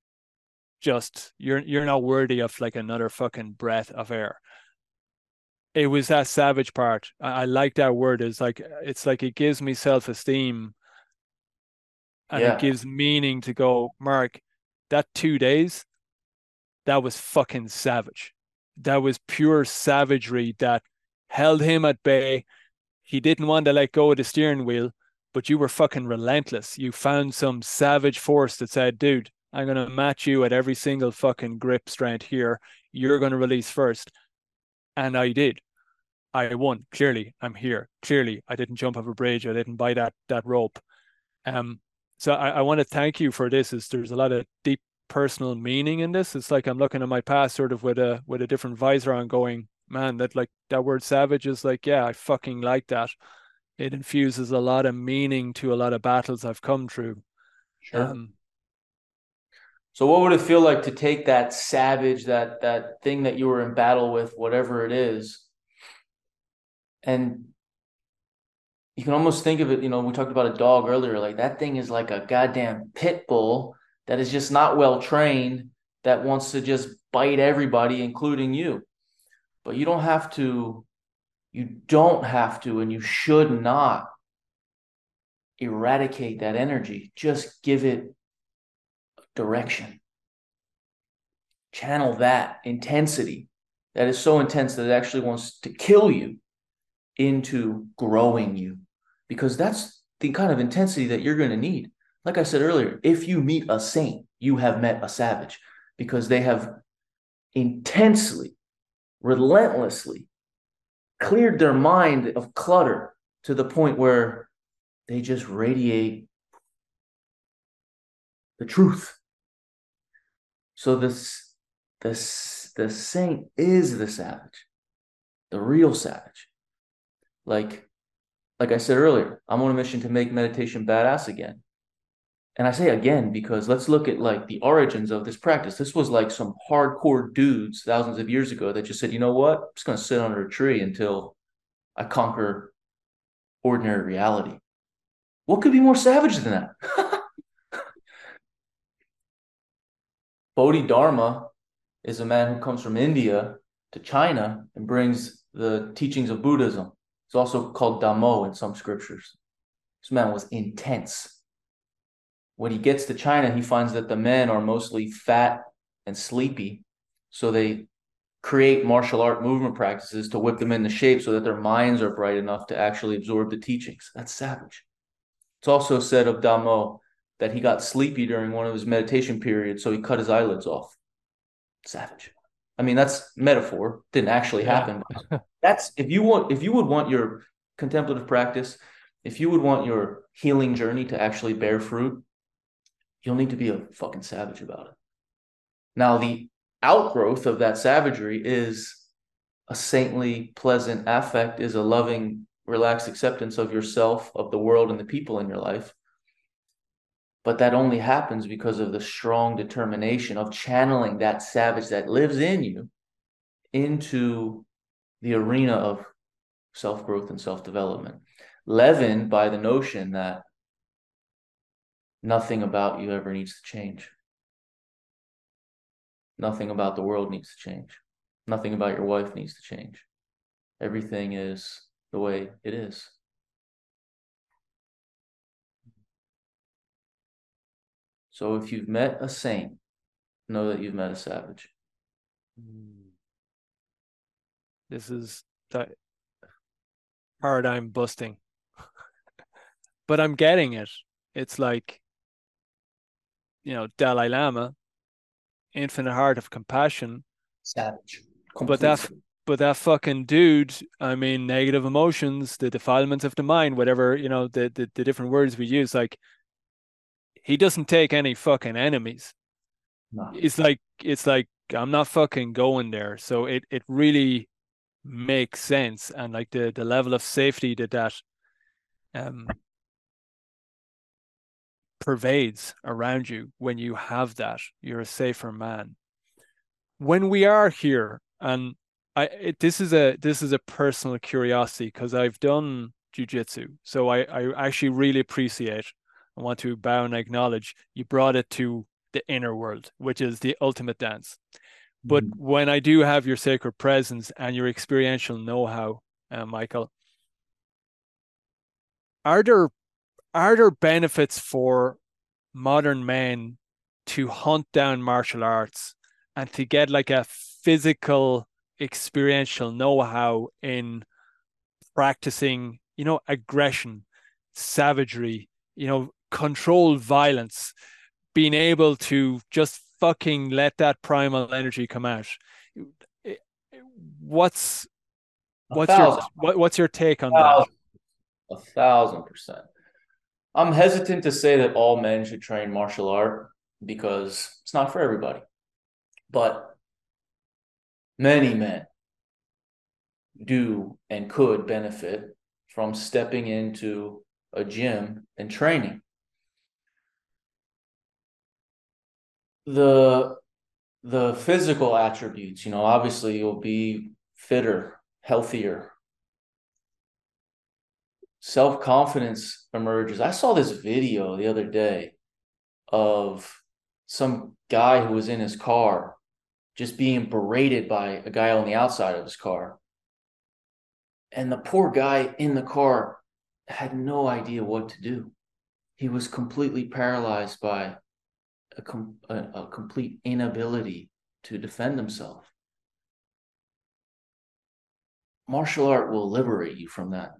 just you're not worthy of like another fucking breath of air. It was that savage part. I like that word. It's like it gives me self-esteem, and it Yeah. gives meaning to go, Mark, that 2 days, that was fucking savage. That was pure savagery that held him at bay. He didn't want to let go of the steering wheel, but you were fucking relentless. You found some savage force that said, dude, I'm going to match you at every single fucking grip strength here. You're going to release first. And I did. I won. Clearly, I'm here. Clearly, I didn't jump off a bridge. I didn't buy that rope. Um, so I want to thank you for this. There's a lot of deep personal meaning in this. It's like I'm looking at my past sort of with a different visor on, going, man, that like that word savage is like, yeah, I fucking like that. It infuses a lot of meaning to a lot of battles I've come through. Sure. Um, So what would it feel like to take that savage, that thing that you were in battle with, whatever it is, and you can almost think of it, we talked about a dog earlier, like that thing is like a goddamn pit bull that is just not well trained, that wants to just bite everybody, including you. But you don't have to, and you should not eradicate that energy. Just give it direction. Channel that intensity that is so intense that it actually wants to kill you into growing you, because that's the kind of intensity that you're going to need. Like I said earlier, if you meet a saint, you have met a savage, because they have intensely, relentlessly cleared their mind of clutter to the point where they just radiate the truth. So the saint is the savage, the real savage. Like like I said earlier, I'm on a mission to make meditation badass again. And I say again because let's look at like the origins of this practice. This was like some hardcore dudes thousands of years ago that just said, you know what? I'm just going to sit under a tree until I conquer ordinary reality. What could be more savage than that? Bodhidharma is a man who comes from India to China and brings the teachings of Buddhism. It's also called Dhammo in some scriptures. This man was intense. When he gets to China, he finds that the men are mostly fat and sleepy. So they create martial art movement practices to whip them into shape so that their minds are bright enough to actually absorb the teachings. That's savage. It's also said of Dhammo that he got sleepy during one of his meditation periods, so he cut his eyelids off. Savage. I mean, that's metaphor. Didn't actually happen. That's if you would want your contemplative practice, if you would want your healing journey to actually bear fruit, you'll need to be a fucking savage about it. Now, the outgrowth of that savagery is a saintly, pleasant affect, is a loving, relaxed acceptance of yourself, of the world, and the people in your life. But that only happens because of the strong determination of channeling that savage that lives in you into the arena of self-growth and self-development, leavened by the notion that nothing about you ever needs to change. Nothing about the world needs to change. Nothing about your wife needs to change. Everything is the way it is. So if you've met a saint, know that you've met a savage. This is that paradigm busting. But I'm getting it. It's like, Dalai Lama, infinite heart of compassion. Savage. But that fucking dude, I mean, negative emotions, the defilement of the mind, whatever, the different words we use, like, he doesn't take any fucking enemies. No. It's like I'm not fucking going there. So it really makes sense. And like the level of safety that pervades around you when you have that, you're a safer man. When we are here, and this is a personal curiosity because I've done jujitsu, so I actually really appreciate. I want to bow and acknowledge you brought it to the inner world, which is the ultimate dance. But when I do have your sacred presence and your experiential know-how, Michael, are there benefits for modern men to hunt down martial arts and to get like a physical experiential know-how in practicing, aggression, savagery, controlled violence, being able to just fucking let that primal energy come out? What's what's your take on that? 1,000%. I'm hesitant to say that all men should train martial art because it's not for everybody. But many men do and could benefit from stepping into a gym and training. The physical attributes, obviously you'll be fitter, healthier. Self-confidence emerges. I saw this video the other day of some guy who was in his car just being berated by a guy on the outside of his car. And the poor guy in the car had no idea what to do. He was completely paralyzed by a complete inability to defend himself. Martial art will liberate you from that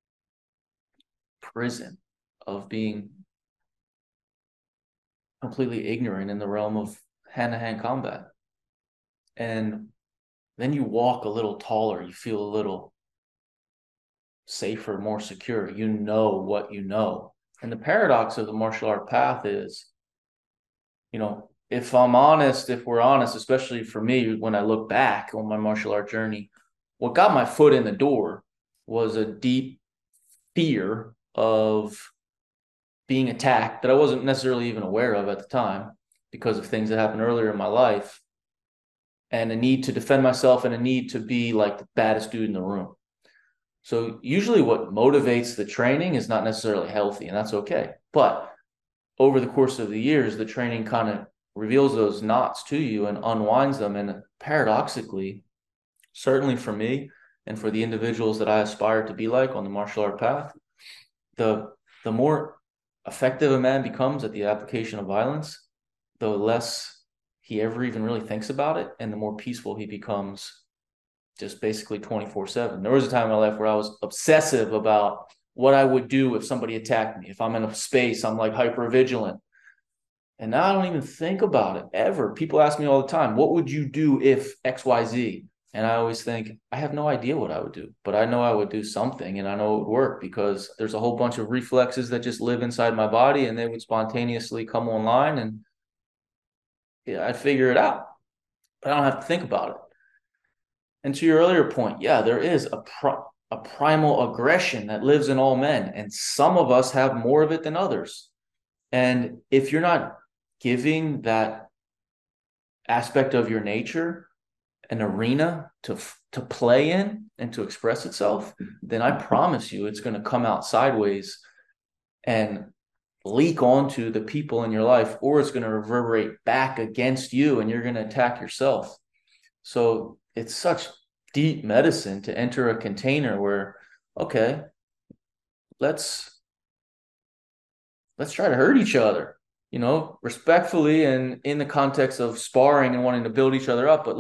prison of being completely ignorant in the realm of hand-to-hand combat. And then you walk a little taller, you feel a little safer, more secure. You know what you know. And the paradox of the martial art path is, if we're honest, especially for me, when I look back on my martial art journey, what got my foot in the door was a deep fear of being attacked that I wasn't necessarily even aware of at the time because of things that happened earlier in my life, and a need to defend myself and a need to be like the baddest dude in the room. So usually what motivates the training is not necessarily healthy, and that's okay. But over the course of the years, the training kind of reveals those knots to you and unwinds them. And paradoxically, certainly for me and for the individuals that I aspire to be like on the martial art path, the more effective a man becomes at the application of violence, the less he ever even really thinks about it, and the more peaceful he becomes just basically 24/7. There was a time in my life where I was obsessive about what I would do if somebody attacked me. If I'm in a space, I'm like hyper vigilant. And now I don't even think about it ever. People ask me all the time, what would you do if XYZ? And I always think, I have no idea what I would do, but I know I would do something, and I know it would work because there's a whole bunch of reflexes that just live inside my body, and they would spontaneously come online, and yeah, I'd figure it out. But I don't have to think about it. And to your earlier point, yeah, there is a primal aggression that lives in all men, and some of us have more of it than others. And if you're not giving that aspect of your nature an arena to play in and to express itself, then I promise you it's going to come out sideways and leak onto the people in your life, or it's going to reverberate back against you and you're going to attack yourself. So it's such deep medicine to enter a container where, okay, let's try to hurt each other, respectfully and in the context of sparring and wanting to build each other up. But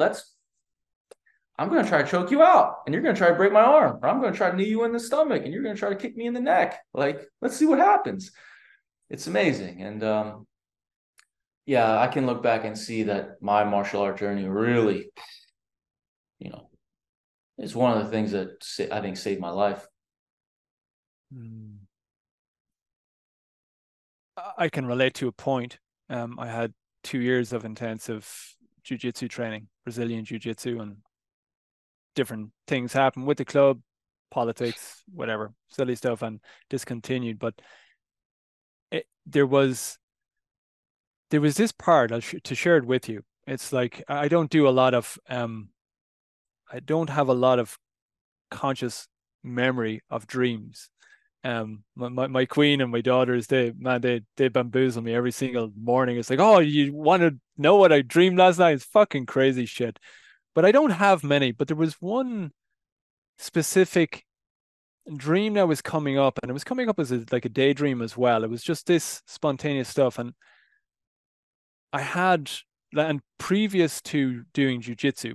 I'm going to try to choke you out, and you're going to try to break my arm, or I'm going to try to knee you in the stomach, and you're going to try to kick me in the neck. Like, let's see what happens. It's amazing. And yeah, I can look back and see that my martial art journey really, is one of the things that I think saved my life. I can relate to a point. I had 2 years of intensive jiu-jitsu training, Brazilian jiu-jitsu, and different things happened with the club, politics, whatever, silly stuff, and discontinued. But there was this part to share it with you. It's like I don't have a lot of conscious memory of dreams. My queen and my daughters, they bamboozle me every single morning. It's like, oh, you want to know what I dreamed last night? It's fucking crazy shit. But I don't have many. But there was one specific dream that was coming up, and it was coming up as like a daydream as well. It was just this spontaneous stuff, and and previous to doing jiu-jitsu,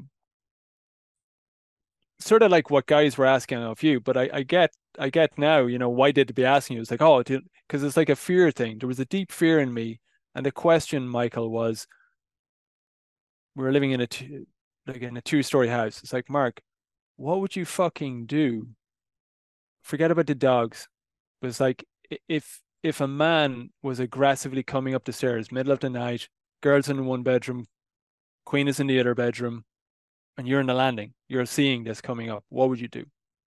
sort of like what guys were asking of you, but I get now, why did they be asking you? It's like, oh, because it's like a fear thing. There was a deep fear in me, and the question, Michael, was, we were living in a 2-story house. It's like, Mark, what would you fucking do? Forget about the dogs. But it's like, if a man was aggressively coming up the stairs, middle of the night, girls in one bedroom, queen is in the other bedroom, and you're in the landing, you're seeing this coming up, what would you do?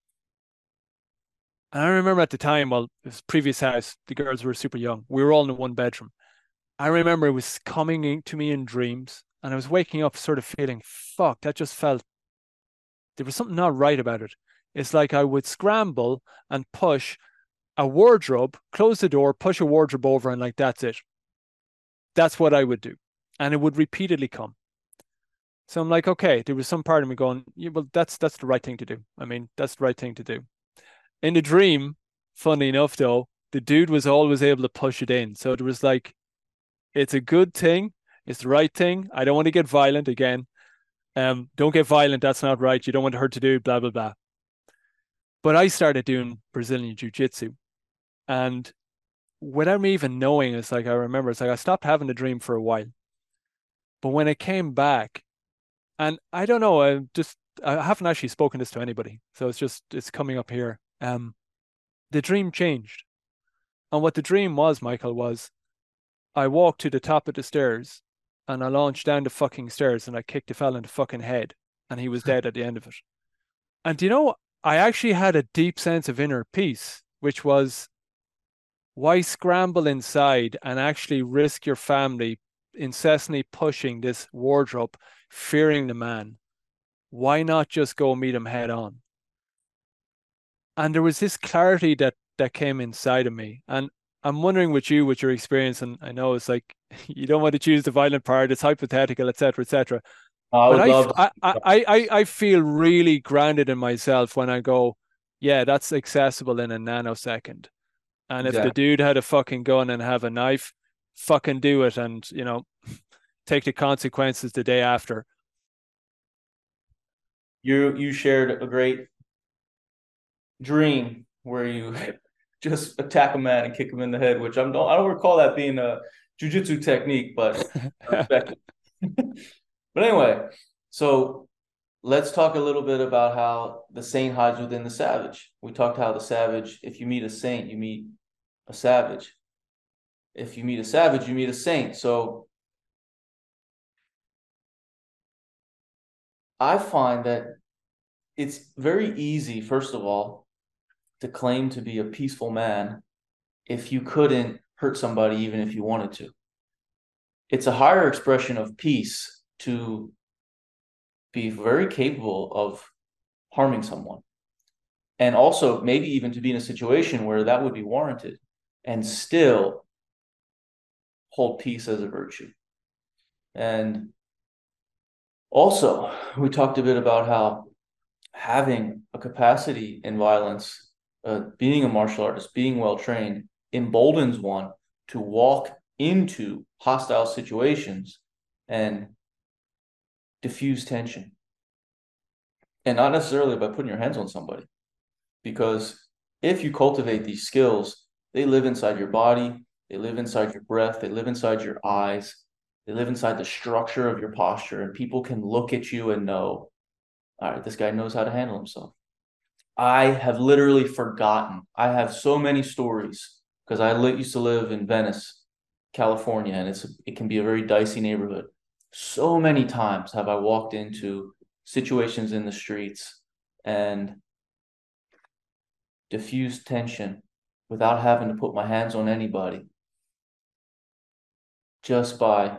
And I remember at the time, well, this previous house, the girls were super young. We were all in one bedroom. I remember it was coming to me in dreams, and I was waking up sort of feeling, fuck, that just felt, there was something not right about it. It's like I would scramble and push a wardrobe, close the door, push a wardrobe over, and like, that's it. That's what I would do. And it would repeatedly come. So I'm like, okay, there was some part of me going, yeah, well, that's the right thing to do. I mean, that's the right thing to do. In the dream, funny enough though, the dude was always able to push it in. So there was like, it's a good thing. It's the right thing. I don't want to get violent again. Don't get violent. That's not right. You don't want her to do blah, blah, blah. But I started doing Brazilian jiu-jitsu, and without me even knowing, it's like, I remember, it's like I stopped having the dream for a while. But when it came back, and I don't know, I haven't actually spoken this to anybody, so it's coming up here. The dream changed. And what the dream was, Michael, was I walked to the top of the stairs and I launched down the fucking stairs and I kicked the fella in the fucking head, and he was dead at the end of it. And I actually had a deep sense of inner peace which was, why scramble inside and actually risk your family incessantly pushing this wardrobe, fearing the man? Why not just go meet him head on? And there was this clarity that came inside of me. And I'm wondering with you, with your experience, and I know it's like you don't want to choose the violent part, it's hypothetical, etc., etc. I But would love to. I feel really grounded in myself when I go, yeah, that's accessible in a nanosecond. And if the Exactly. dude had a fucking gun and have a knife, fucking do it, and take the consequences the day after. You shared a great dream where you just attack a man and kick him in the head, which I don't recall that being a jujitsu technique, but I respect it. But anyway, so let's talk a little bit about how the saint hides within the savage. We talked how the savage, if you meet a saint, you meet a savage. If you meet a savage, you meet a saint. So I find that it's very easy, first of all, to claim to be a peaceful man if you couldn't hurt somebody even if you wanted to. It's a higher expression of peace to be very capable of harming someone. And also maybe even to be in a situation where that would be warranted and still hold peace as a virtue. And also, we talked a bit about how having a capacity in violence, being a martial artist, being well trained, emboldens one to walk into hostile situations and diffuse tension. And not necessarily by putting your hands on somebody, because if you cultivate these skills, they live inside your body, they live inside your breath, they live inside your eyes, they live inside the structure of your posture, and people can look at you and know, all right, this guy knows how to handle himself. I have literally forgotten. I have so many stories because used to live in Venice, California, and it can be a very dicey neighborhood. So many times have I walked into situations in the streets and diffused tension without having to put my hands on anybody, just by,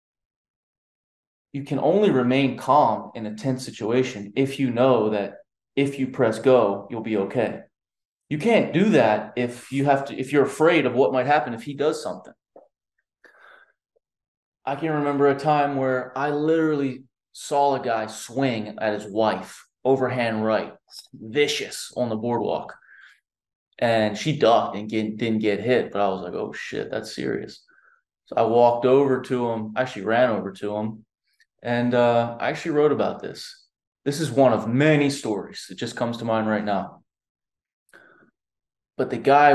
you can only remain calm in a tense situation if you know that if you press go, you'll be okay. You can't do that if you're afraid of what might happen if he does something. I can remember a time where I literally saw a guy swing at his wife, overhand right, vicious on the boardwalk. And she ducked and didn't get hit, but I was like, oh shit, that's serious. So I walked over to him, actually ran over to him, and I actually wrote about this. This is one of many stories that just comes to mind right now. But the guy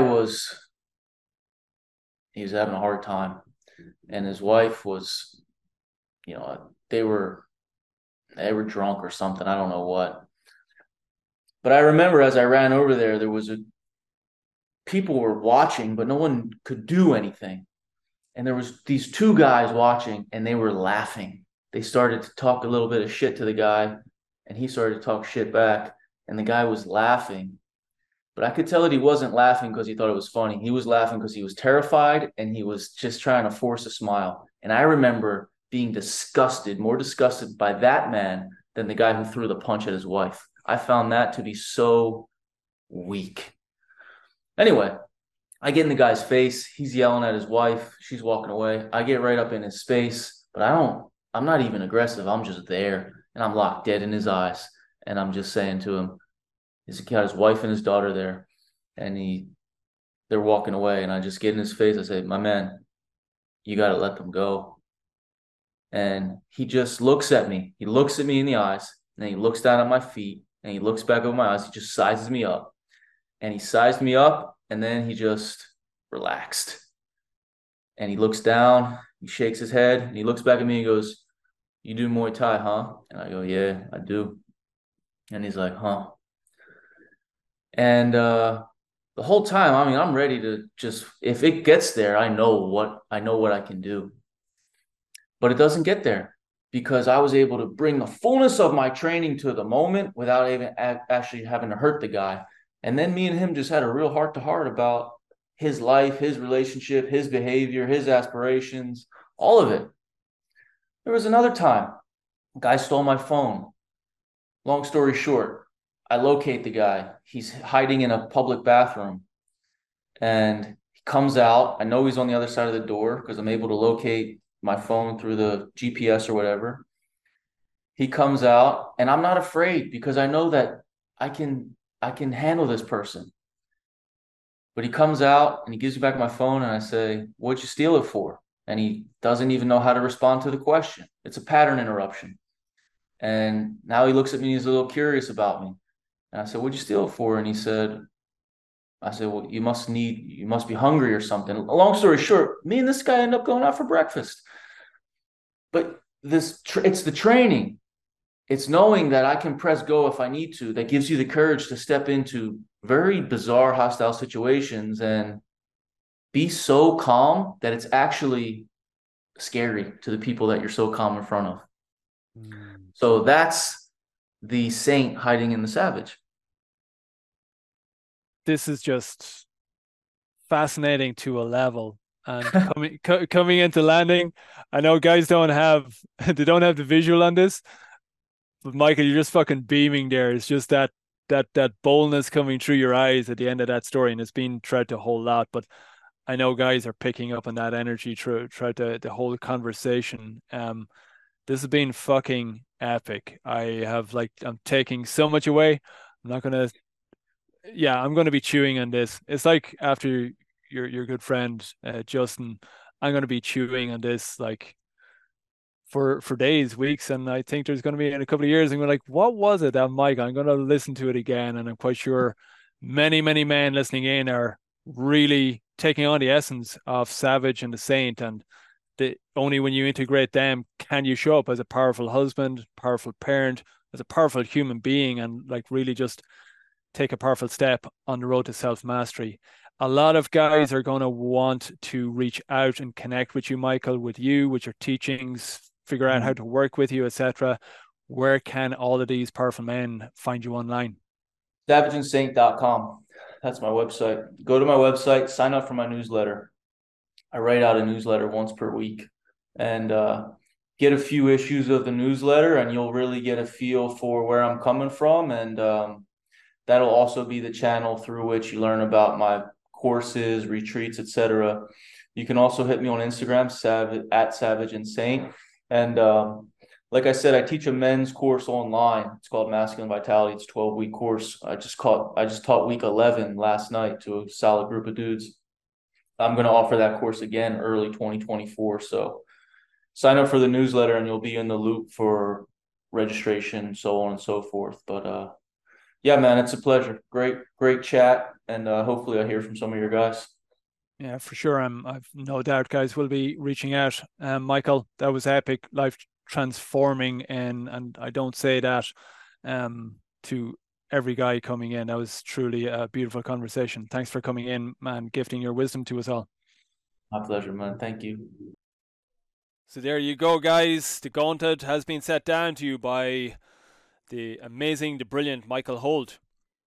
he was having a hard time. And his wife was, they were drunk or something. I don't know what. But I remember as I ran over there, people were watching, but no one could do anything. And there was these two guys watching, and they were laughing. They started to talk a little bit of shit to the guy, and he started to talk shit back. And the guy was laughing. But I could tell that he wasn't laughing because he thought it was funny. He was laughing because he was terrified, and he was just trying to force a smile. And I remember being disgusted, more disgusted by that man than the guy who threw the punch at his wife. I found that to be so weak. Anyway, I get in the guy's face. He's yelling at his wife. She's walking away. I get right up in his space, but I'm not even aggressive. I'm just there, and I'm locked dead in his eyes. And I'm just saying to him, he's got his wife and his daughter there, and they're walking away, and I just get in his face. I say, my man, you got to let them go. And he just looks at me. He looks at me in the eyes, and then he looks down at my feet, and he looks back over my eyes. He just sizes me up, and he sized me up, and then he just relaxed. And he looks down, he shakes his head, and he looks back at me and goes, you do Muay Thai, huh? And I go, yeah, I do. And he's like, huh? And the whole time, I mean, I'm ready to just, if it gets there, I know what I can do. But it doesn't get there because I was able to bring the fullness of my training to the moment without even actually having to hurt the guy. And then me and him just had a real heart to heart about his life, his relationship, his behavior, his aspirations, all of it. There was another time, a guy stole my phone. Long story short, I locate the guy. He's hiding in a public bathroom and he comes out. I know he's on the other side of the door because I'm able to locate my phone through the GPS or whatever. He comes out and I'm not afraid because I know that I can handle this person. But he comes out and he gives me back my phone and I say, "What'd you steal it for?" And he doesn't even know how to respond to the question. It's a pattern interruption. And now he looks at me and he's a little curious about me. And I said, "What'd you steal it for?" And he said, I said, "Well, you must be hungry or something." Long story short, me and this guy end up going out for breakfast. But it's the training. It's knowing that I can press go if I need to, that gives you the courage to step into very bizarre, hostile situations and be so calm that it's actually scary to the people that you're so calm in front of. Mm. So that's the saint hiding in the savage. This is just fascinating to a level. And coming into landing, I know guys don't have they don't have the visual on this, but Michael, you're just fucking beaming there. It's just that boldness coming through your eyes at the end of that story, and it's been throughout the whole lot. But I know guys are picking up on that energy throughout the whole conversation. This has been fucking epic. I'm taking so much away. I'm not gonna yeah, I'm gonna be chewing on this. It's like after your good friend Justin, I'm gonna be chewing on this like for days, weeks, and I think there's gonna be in a couple of years. I'm gonna like, what was it that Mike? I'm gonna listen to it again, and I'm quite sure many men listening in are really taking on the essence of Savage and the Saint, and only when you integrate them can you show up as a powerful husband, powerful parent, as a powerful human being, and like really just take a powerful step on the road to self mastery. A lot of guys are going to want to reach out and connect with you, Michael, with you, with your teachings, figure out how to work with you, etc. Where can all of these powerful men find you online? SavageandSaint.com. That's my website. Go to my website, sign up for my newsletter. I write out a newsletter once per week and get a few issues of the newsletter, and you'll really get a feel for where I'm coming from. And that'll also be the channel through which you learn about my courses, retreats, etc. You can also hit me on Instagram, at Savage and Saint. And like I said, I teach a men's course online. It's called Masculine Vitality. It's a 12-week course. I just taught week 11 last night to a solid group of dudes. I'm going to offer that course again early 2024. So sign up for the newsletter and you'll be in the loop for registration, so on and so forth. But yeah, man, it's a pleasure. Great chat. And hopefully I hear from some of your guys. Yeah, for sure. I've no doubt guys will be reaching out. Michael, that was epic, life transforming, and I don't say that to every guy coming in. That was truly a beautiful conversation. Thanks for coming in and gifting your wisdom to us all. My pleasure, man. Thank you. So there you go, guys. The gauntlet has been set down to you by the amazing, the brilliant Michael Holt.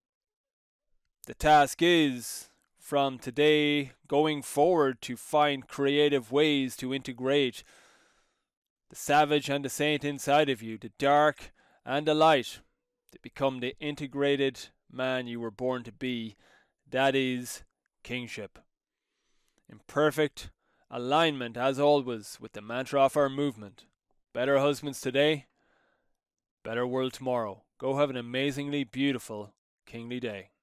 The task is, from today going forward, to find creative ways to integrate the savage and the saint inside of you, the dark and the light, to become the integrated man you were born to be. That is kingship. In perfect alignment, as always, with the mantra of our movement. Better husbands today, better world tomorrow. Go have an amazingly beautiful, kingly day.